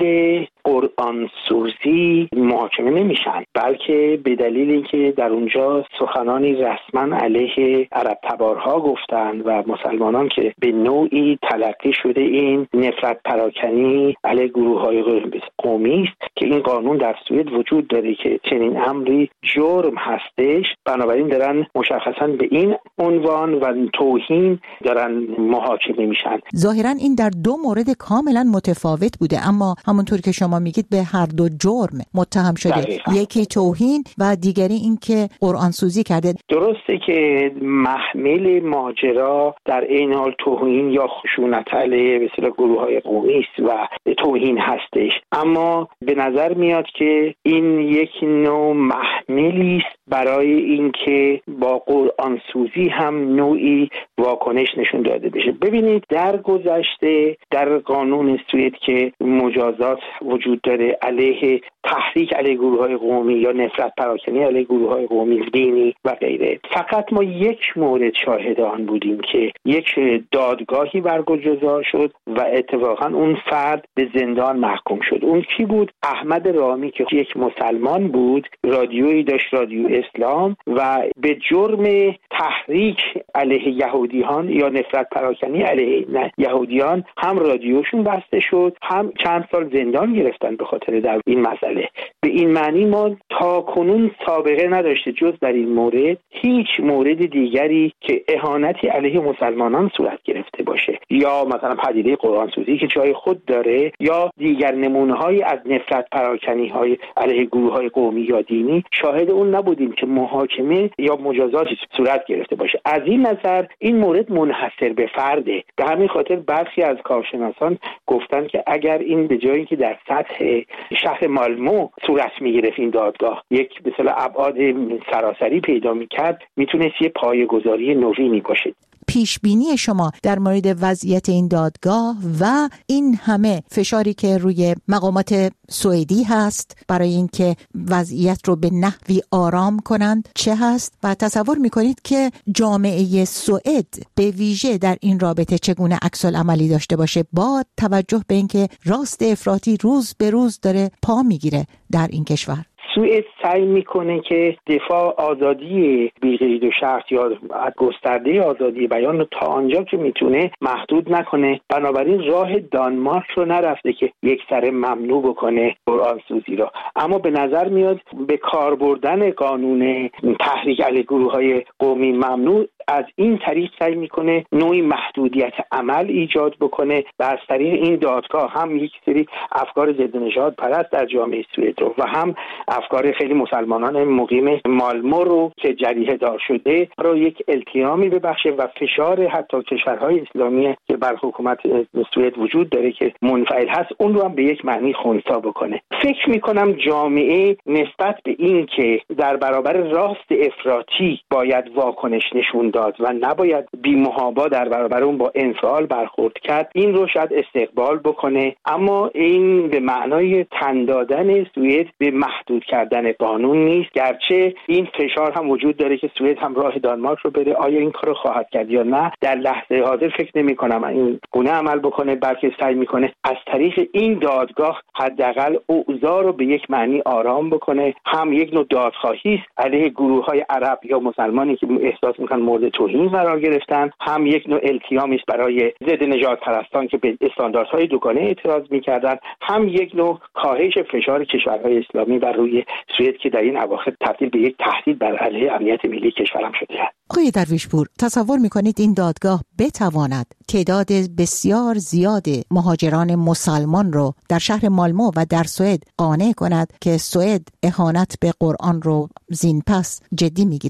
قرآن سوزی محاکمه نمیشن، بلکه به دلیل اینکه در اونجا سخنانی رسما علیه عرب تبارها گفتن و مسلمانان که به نوعی تلقی شده این نفرت پراکنی علیه گروه‌های قومی است که این قانون در سوئد وجود داره که چنین امری جرم هستش. بنابراین دارن مشخصاً به این عنوان و توهین دارن محاکمه میشن. ظاهراً این در دو مورد کاملا متفاوت بوده، اما همونطور که شما میگید به هر دو جرم متهم شده. دقیقا. یکی توهین و دیگری این که قرآن سوزی کرده. درسته که محمل ماجرا در این حال توهین یا خشونت علیه به اصطلاح گروه‌های قومی است و توهین هستش، اما به نظر میاد که این یک نوع محملی است برای اینکه با قرآن سوزی هم نوعی واکنش نشون داده بشه. ببینید در گذشته در قانون سوئد که مجازات وجود داره علیه تحریک علیه گروه‌های قومی یا نفرت پراکنی علیه گروه‌های قومی دینی و غیره، فقط ما یک مورد شاهد آن بودیم که یک دادگاهی برگزار شد و اتفاقا اون فرد به زندان محکوم شد. اون کی بود؟ احمد رامی که یک مسلمان بود، رادیویی داشت، رادیو اسلام، و به جرم تحریک علیه یهودیان یا نفرت پراکنی علیه یهودیان هم رادیوشون بسته شد، هم چند سال زندان گرفتن به خاطر در این مسئله. به این معنی ما تا کنون سابقه نداشته جز در این مورد هیچ مورد دیگری که اهانتی علیه مسلمانان صورت گرفته باشه، یا مثلا پدیده قرآن سوزی که جای خود داره، یا دیگر نمونه‌های از نفرت پراکنی‌های علیه گروه‌های قومی یا دینی، شاهد اون نبودیم که محاکمه یا مجازاتی صورت گرفته باشه. از این نظر این مورد منحصر به فرده. به همین خاطر برخی از کارشناسان گفتن که اگر این به جایی که در سطح شهر مالمو صورت می‌گرفت این دادگاه یک به اصطلاح ابعاد سراسری پیدا می‌کرد، میتونست یه پایه‌گذاری نوینی باشه. پیش بینی شما در مورد وضعیت این دادگاه و این همه فشاری که روی مقامات سوئدی هست برای اینکه وضعیت رو به نحوی آرام کنند چه هست؟ و تصور میکنید که جامعه سوئد به ویژه در این رابطه چگونه عکس‌العملی داشته باشه با توجه به اینکه راست افراطی روز به روز داره پا میگیره در این کشور؟ سوئد سعی میکنه که دفاع آزادی بی‌قید و شرط یا گسترده آزادی بیان رو تا آنجا که میتونه محدود نکنه. بنابراین راه دانمارک رو نرفته که یک سره ممنوع بکنه قرآن سوزی رو، اما به نظر میاد به کار بردن قانون تحریک علیه گروه‌های قومی ممنوع از این طریق سعی میکنه نوعی محدودیت عمل ایجاد بکنه و از طریق این دادگاه هم یک سری افکار ضد نژاد پرست در جامعه سوئد رو و هم افکار خیلی مسلمانان مقیم مالمو رو که جریحه دار شده رو یک التیامی ببخشه و فشار حتی کشورهای اسلامی که بر حکومت سوئد وجود داره که منفعل هست اون رو هم به یک معنی خنثی بکنه. فکر میکنم جامعه نسبت به این که در برابر راست افراطی باید واکنش نشون داد و نباید بی‌محابا در برابر اون با انفعال برخورد کرد، این رو شاید استقبال بکنه، اما این به معنای تن دادن سوئد به محدود کردن قانون نیست. گرچه این فشار هم وجود داره که سوئد هم راه دانمارک رو بره. آیا این کارو خواهد کرد یا نه در لحظه حاضر فکر نمی‌کنم این گونه عمل بکنه، بلکه سعی می‌کنه از طریق این دادگاه حداقل اوضاع رو به یک معنی آرام بکنه. هم یک نوع دادخواهی است علیه گروه‌های عرب یا مسلمانی که احساس می‌کنن مورد توهین قرار گرفتن، هم یک نوع التیامی است برای ضد نژاد پرستان که به استانداردهای دوگانه اعتراض می‌کردن، هم یک نوع کاهش فشار کشورهای اسلامی بر روی سوئد که در این اواخر تبدیل به یک تهدید بر علیه امنیت ملی کشورم شده است. آقای درویشپور، تصور می‌کنید این دادگاه بتواند تعداد بسیار زیاد مهاجران مسلمان رو در شهر مالمو و در سوئد قانع کند که سوئد اهانت به قرآن رو زین پس جدی می‌گیره؟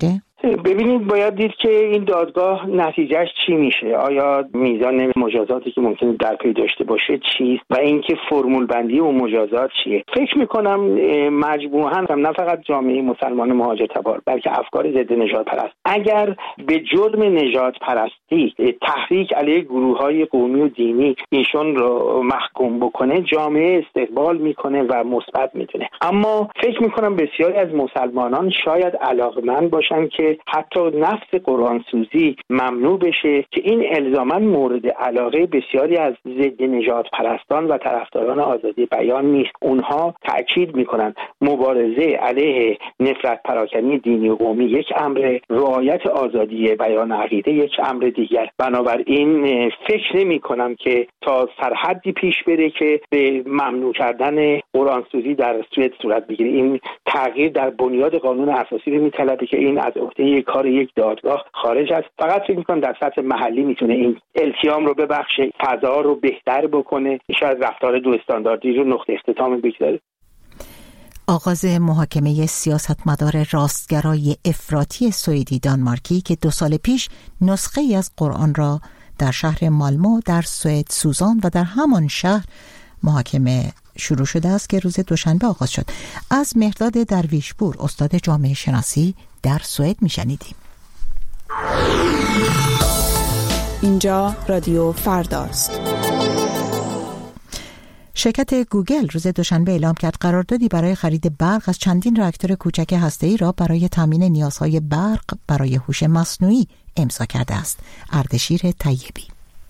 ببینید باید دید که این دادگاه نتیجهش چی میشه، آیا میزان مجازاتی که ممکنه در پی داشته باشه چیست و اینکه فرمول بندی و مجازات چیه. فکر میکنم مجموعاً نه فقط جامعه مسلمان مهاجرتبار بلکه افکار ضد نژاد پرست اگر به جرم نژاد پرستی تحریک علیه گروه‌های قومی و دینی ایشون رو محکوم بکنه، جامعه استقبال میکنه و مثبت میدونه. اما فکر میکنم بسیاری از مسلمانان شاید علاقمند باشن که حتی نفس قرآن سوزی ممنوع بشه که این الزاما مورد علاقه بسیاری از ضد نژاد پرستان و طرفداران آزادی بیان نیست. اونها تاکید میکنن مبارزه علیه نفرت پراکنی دینی و قومی یک امر، رعایت آزادی بیان عقیده یک امر دیگر. بنابراین فکر نمی‌کنم که تا سرحدی پیش بره که به ممنوع کردن قرآن سوزی در سوئد صورت بگیره. این تغییر در بنیاد قانون اساسی رو میطلبه که این از عهده کار یک دادگاه خارج است. فقط فکر می‌کنم در سطح محلی میتونه این التیام رو ببخشه، فضا رو بهتر بکنه، شاید رفتار دو استانداردی رو نقطه اختتام بگذاره. آغاز محاکمه سیاستمدار راستگرای افراطی سوئدی دانمارکی که 2 سال پیش نسخه ای از قرآن را در شهر مالمو در سوئد سوزاند و در همان شهر محاکمه شروع شده است که روز دوشنبه آغاز شد. از مهرداد درویشپور استاد جامعه شناسی در سوئد میشنیدیم. اینجا رادیو فرداست. شرکت گوگل روز دوشنبه اعلام کرد قراردادی برای خرید برق از چندین راکتور کوچک هسته‌ای را برای تامین نیازهای برق برای هوش مصنوعی امضا کرده است. اردشیر طیبی.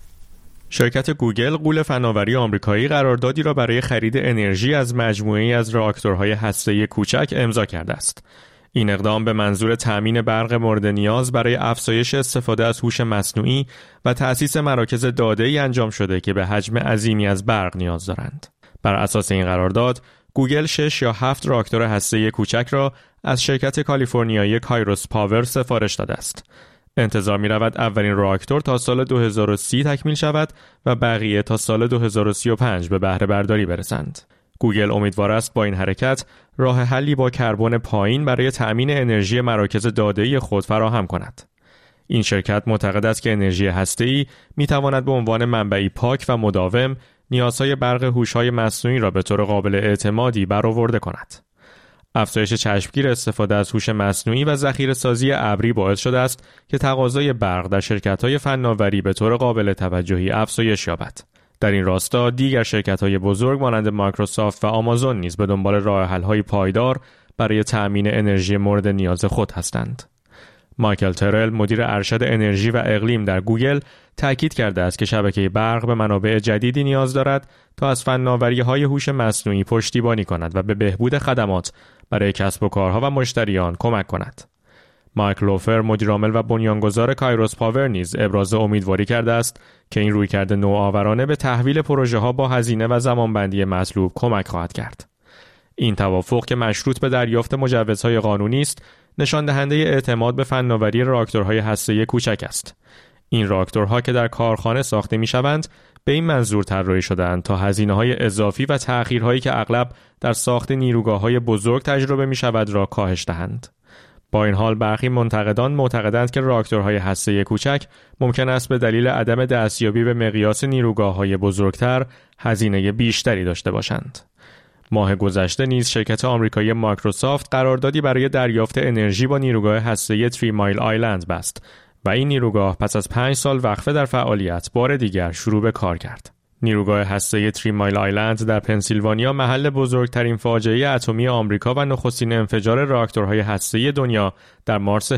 شرکت گوگل غول فناوری آمریکایی قراردادی را برای خرید انرژی از مجموعه‌ای از راکتورهای هسته‌ای کوچک امضا کرده است. این اقدام به منظور تأمین برق مورد نیاز برای افزایش استفاده از هوش مصنوعی و تأسیس مراکز داده‌ای انجام شده که به حجم عظیمی از برق نیاز دارند. بر اساس این قرارداد، گوگل 6 یا 7 راکتور هسته‌ای کوچک را از شرکت کالیفرنیایی کایروس پاور سفارش داده است. انتظار می‌رود اولین راکتور تا سال 2030 تکمیل شود و بقیه تا سال 2035 به بهره برداری برسند. گوگل امیدوار است با این حرکت راه حلی با کربن پایین برای تأمین انرژی مراکز داده‌ای خود فراهم کند. این شرکت معتقد است که انرژی هسته‌ای می‌تواند به عنوان منبعی پاک و مداوم نیازهای برق هوش‌های مصنوعی را به طور قابل اعتمادی برآورده کند. افزایش چشمگیر استفاده از هوش مصنوعی و ذخیره‌سازی ابری باعث شده است که تقاضای برق در شرکت‌های فناوری به طور قابل توجهی افزایش یابد. در این راستا دیگر شرکت‌های بزرگ مانند مایکروسافت و آمازون نیز به دنبال راه‌حل‌های پایدار برای تأمین انرژی مورد نیاز خود هستند. مایکل ترل، مدیر ارشد انرژی و اقلیم در گوگل، تأکید کرده است که شبکه برق به منابع جدیدی نیاز دارد تا از فناوری‌های هوش مصنوعی پشتیبانی کند و به بهبود خدمات برای کسب و کارها و مشتریان کمک کند. مایک لوفر، مدیرعامل و بنیانگذار کایروس پاور نیز ابراز امیدواری کرده است که این رویکرد نوآورانه به تحویل پروژه‌ها با هزینه و زمانبندی مطلوب کمک خواهد کرد. این توافق که مشروط به دریافت مجوزهای قانونی است، نشان دهنده اعتماد به فناوری راکتورهای هسته‌ای کوچک است. این راکتورها که در کارخانه ساخته می‌شوند، به این منظور طراحی شده‌اند تا هزینه‌های اضافی و تأخیرهایی که اغلب در ساخت نیروگاه‌های بزرگ تجربه می‌شود را کاهش دهند. با این حال برخی منتقدان معتقدند که راکتورهای هسته‌ای کوچک ممکن است به دلیل عدم دستیابی به مقیاس نیروگاه‌های بزرگتر هزینه بیشتری داشته باشند. ماه گذشته نیز شرکت آمریکایی مایکروسافت قراردادی برای دریافت انرژی با نیروگاه هسته‌ای 3 مایل آیلند بست و این نیروگاه پس از 5 سال وقفه در فعالیت بار دیگر شروع به کار کرد. نیروگاه هسته‌ای 3 مایل آیلند در پنسیلوانیا محل بزرگترین فاجعه اتمی آمریکا و نخستین انفجار راکتورهای هسته‌ای دنیا در مارس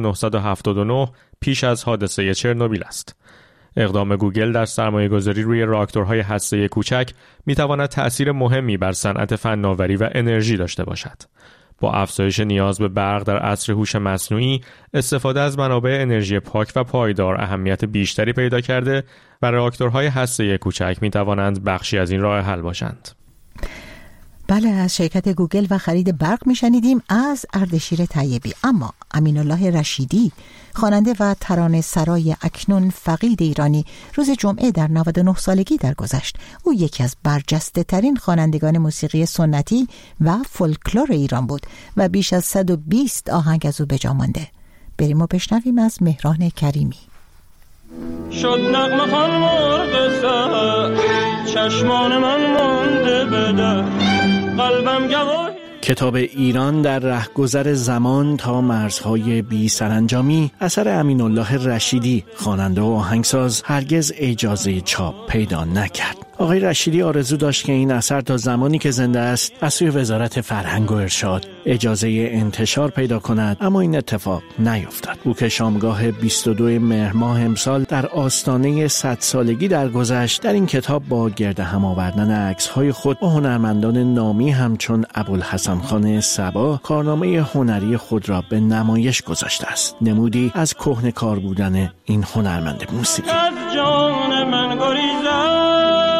1979 پیش از حادثه چرنوبیل است. اقدام گوگل در سرمایه‌گذاری روی راکتورهای هسته‌ای کوچک می‌تواند تأثیر مهمی بر صنعت فناوری و انرژی داشته باشد. با افزایش نیاز به برق در عصر هوش مصنوعی، استفاده از منابع انرژی پاک و پایدار اهمیت بیشتری پیدا کرده و راکتورهای هسته‌ای کوچک می‌توانند بخشی از این راه حل باشند. بله، از شرکت گوگل و خرید برق میشنیدیم از اردشیر طیبی. اما امینالله رشیدی، خواننده و ترانه سرای اکنون فقید ایرانی، روز جمعه در 99 سالگی درگذشت. او یکی از برجسته ترین خوانندگان موسیقی سنتی و فولکلور ایران بود و بیش از 120 آهنگ از او به جا مانده. بریم و بشنویم از مهران کریمی. شد نغمه خوان مرغ سحر، چشمان من مانده به در، قلبم گواهی. کتاب ایران در رهگذر زمان تا مرزهای بی سرانجامی اثر امین‌الله رشیدی، خواننده و آهنگساز، هرگز اجازه چاپ پیدا نکرد. آقای رشیدی آرزو داشت که این اثر تا زمانی که زنده است از سوی وزارت فرهنگ و ارشاد اجازه انتشار پیدا کند، اما این اتفاق نیفتاد. او که شامگاه 22 مهر ماه امسال در آستانه 100 سالگی درگذشت، در این کتاب با گرد هم آوردن عکس‌های خود با هنرمندان نامی همچون ابوالحسن خان صبا کارنامه هنری خود را به نمایش گذاشته است. نمودی از کهنه‌کار بودن این هنرمند موسیقی. از جان من گریزد.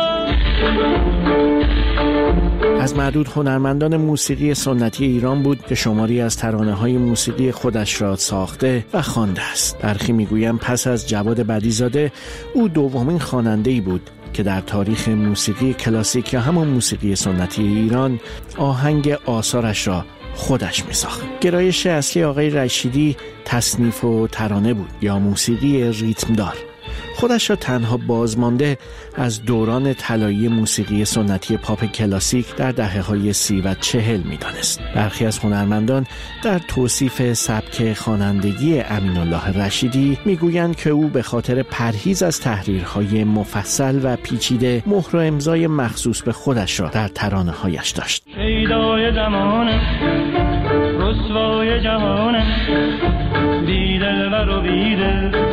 از معدود هنرمندان موسیقی سنتی ایران بود که شماری از ترانه‌های موسیقی خودش را ساخته و خوانده است. برخی می‌گویند پس از جواد بدیع‌زاده او دومین خواننده‌ای بود که در تاریخ موسیقی کلاسیک یا همون موسیقی سنتی ایران آهنگ آثارش را خودش می‌ساخت. گرایش اصلی آقای رشیدی تصنیف و ترانه بود یا موسیقی ریتمدار. خودش را تنها بازمانده از دوران طلایی موسیقی سنتی پاپ کلاسیک در دهه‌های 30 و 40 می‌دانست. برخی از هنرمندان در توصیف سبک خوانندگی امین‌الله رشیدی می‌گویند که او به خاطر پرهیز از تحریرهای مفصل و پیچیده مهر و امضای مخصوص به خودش را در ترانه‌هایش داشت. پیدای زمانه رسوای جهانه بیدل و بیدل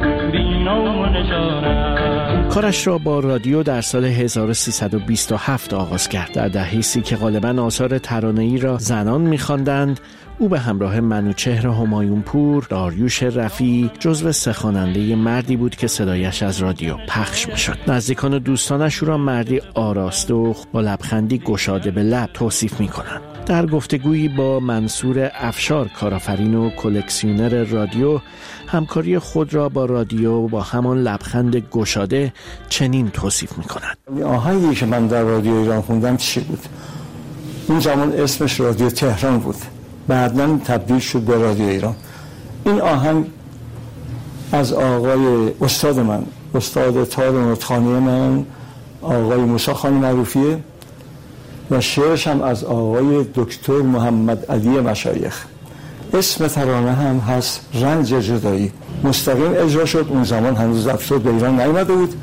کارش را با رادیو در سال 1327 آغاز کرد. در دهه 30 که غالباً آثار ترانه‌ای را زنان می‌خواندند، او به همراه منوچهر همایونپور، داریوش رفیعی جزو 3 خواننده مردی بود که صدایش از رادیو پخش می‌شد. نزدیکان و دوستانش او را مردی آراسته و با لبخندی گشاده به لب توصیف می‌کنند. در گفتگویی با منصور افشار، کارآفرین و کلکسیونر رادیو، همکاری خود را با رادیو با همان لبخند گشاده چنین توصیف می‌کند. آهنگی که من در رادیو ایران خوندم چی بود؟ اون زمان اسمش رادیو تهران بود، بعداً تبدیل شد به رادیو ایران. این آهنگ از آقای استاد من، استاد تار نوتخوانی من، آقای موسی خان معروفیه، و شعرش هم از آقای دکتر محمد علی مشایخ. اسم ترانه هم هست رنج جدایی. مستقیم اجرا شد. اون زمان هنوز دفتر به ایران نیامده بود.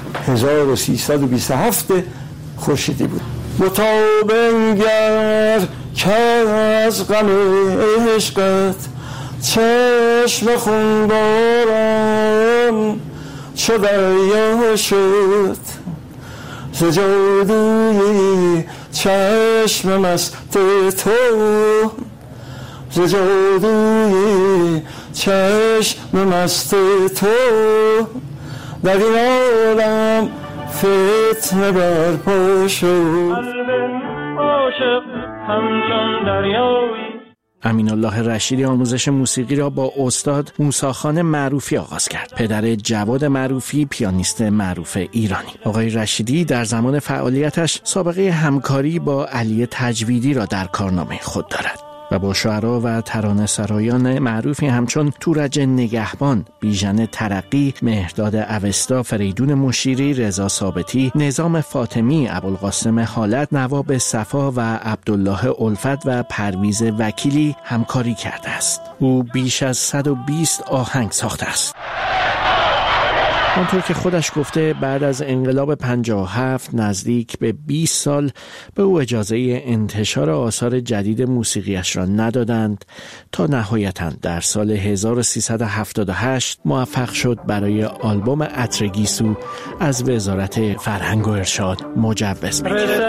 1327 خورشیدی بود. متابنگر که از غم عشقت چشم خون بارم چو دریا شد، ز جادوی چشم مست تو، ز جادوی چشم مست تو در این عالم فتنه برپا شد. قلب عاشق همچون دریایی. امین‌الله رشیدی آموزش موسیقی را با استاد موسی خان معروفی آغاز کرد، پدر جواد معروفی، پیانیست معروف ایرانی. آقای رشیدی در زمان فعالیتش سابقه همکاری با علی تجویدی را در کارنامه خود دارد و با شاعرها و ترانه‌سرایان معروفی همچون تورج نگهبان، بیژن ترقی، مهرداد اوستا، فریدون مشیری، رضا ثابتی، نظام فاطمی، ابوالقاسم حالت، نواب صفا و عبدالله الفت و پرویز وکیلی همکاری کرده است. او بیش از 120 آهنگ ساخته است. آنطور که خودش گفته بعد از انقلاب 57 نزدیک به 20 سال به او اجازه انتشار آثار جدید موسیقیش را ندادند تا نهایتاً در سال 1378 موفق شد برای آلبوم عطر گیسو از وزارت فرهنگ و ارشاد مجوز بگیرد.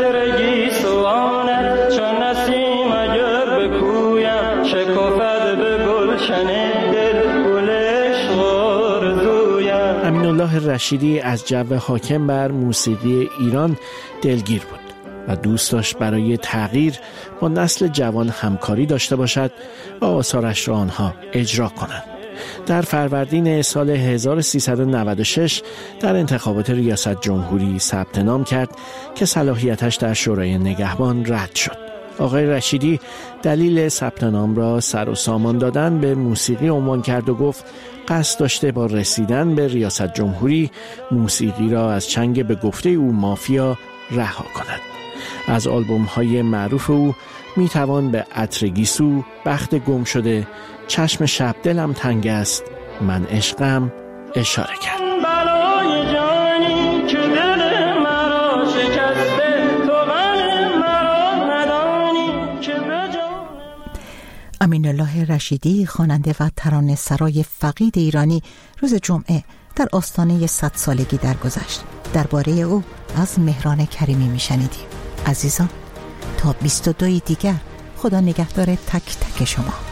امین‌الله رشیدی از جو حاکم بر موسیقی ایران دلگیر بود و دوست داشت برای تغییر با نسل جوان همکاری داشته باشد و آثارش را آنها اجرا کنند. در فروردین سال 1396 در انتخابات ریاست جمهوری ثبت نام کرد که صلاحیتش در شورای نگهبان رد شد. آقای رشیدی دلیل ثبت نام را سر و سامان دادن به موسیقی عنوان کرد و گفت قصد داشته با رسیدن به ریاست جمهوری موسیقی را از چنگ به گفته او مافیا رها کند. از آلبوم‌های معروف او میتوان به عطر گیسو، بخت گم شده، چشم شب دلم تنگ است، من عشقم اشاره کرد. امین الله رشیدی، خواننده و ترانه سرای فقید ایرانی، روز جمعه در آستانه 100 سالگی درگذشت. درباره او از مهران کریمی میشنیدیم. عزیزان، تا 22 دیگر، خدا نگهدار تک تک شما.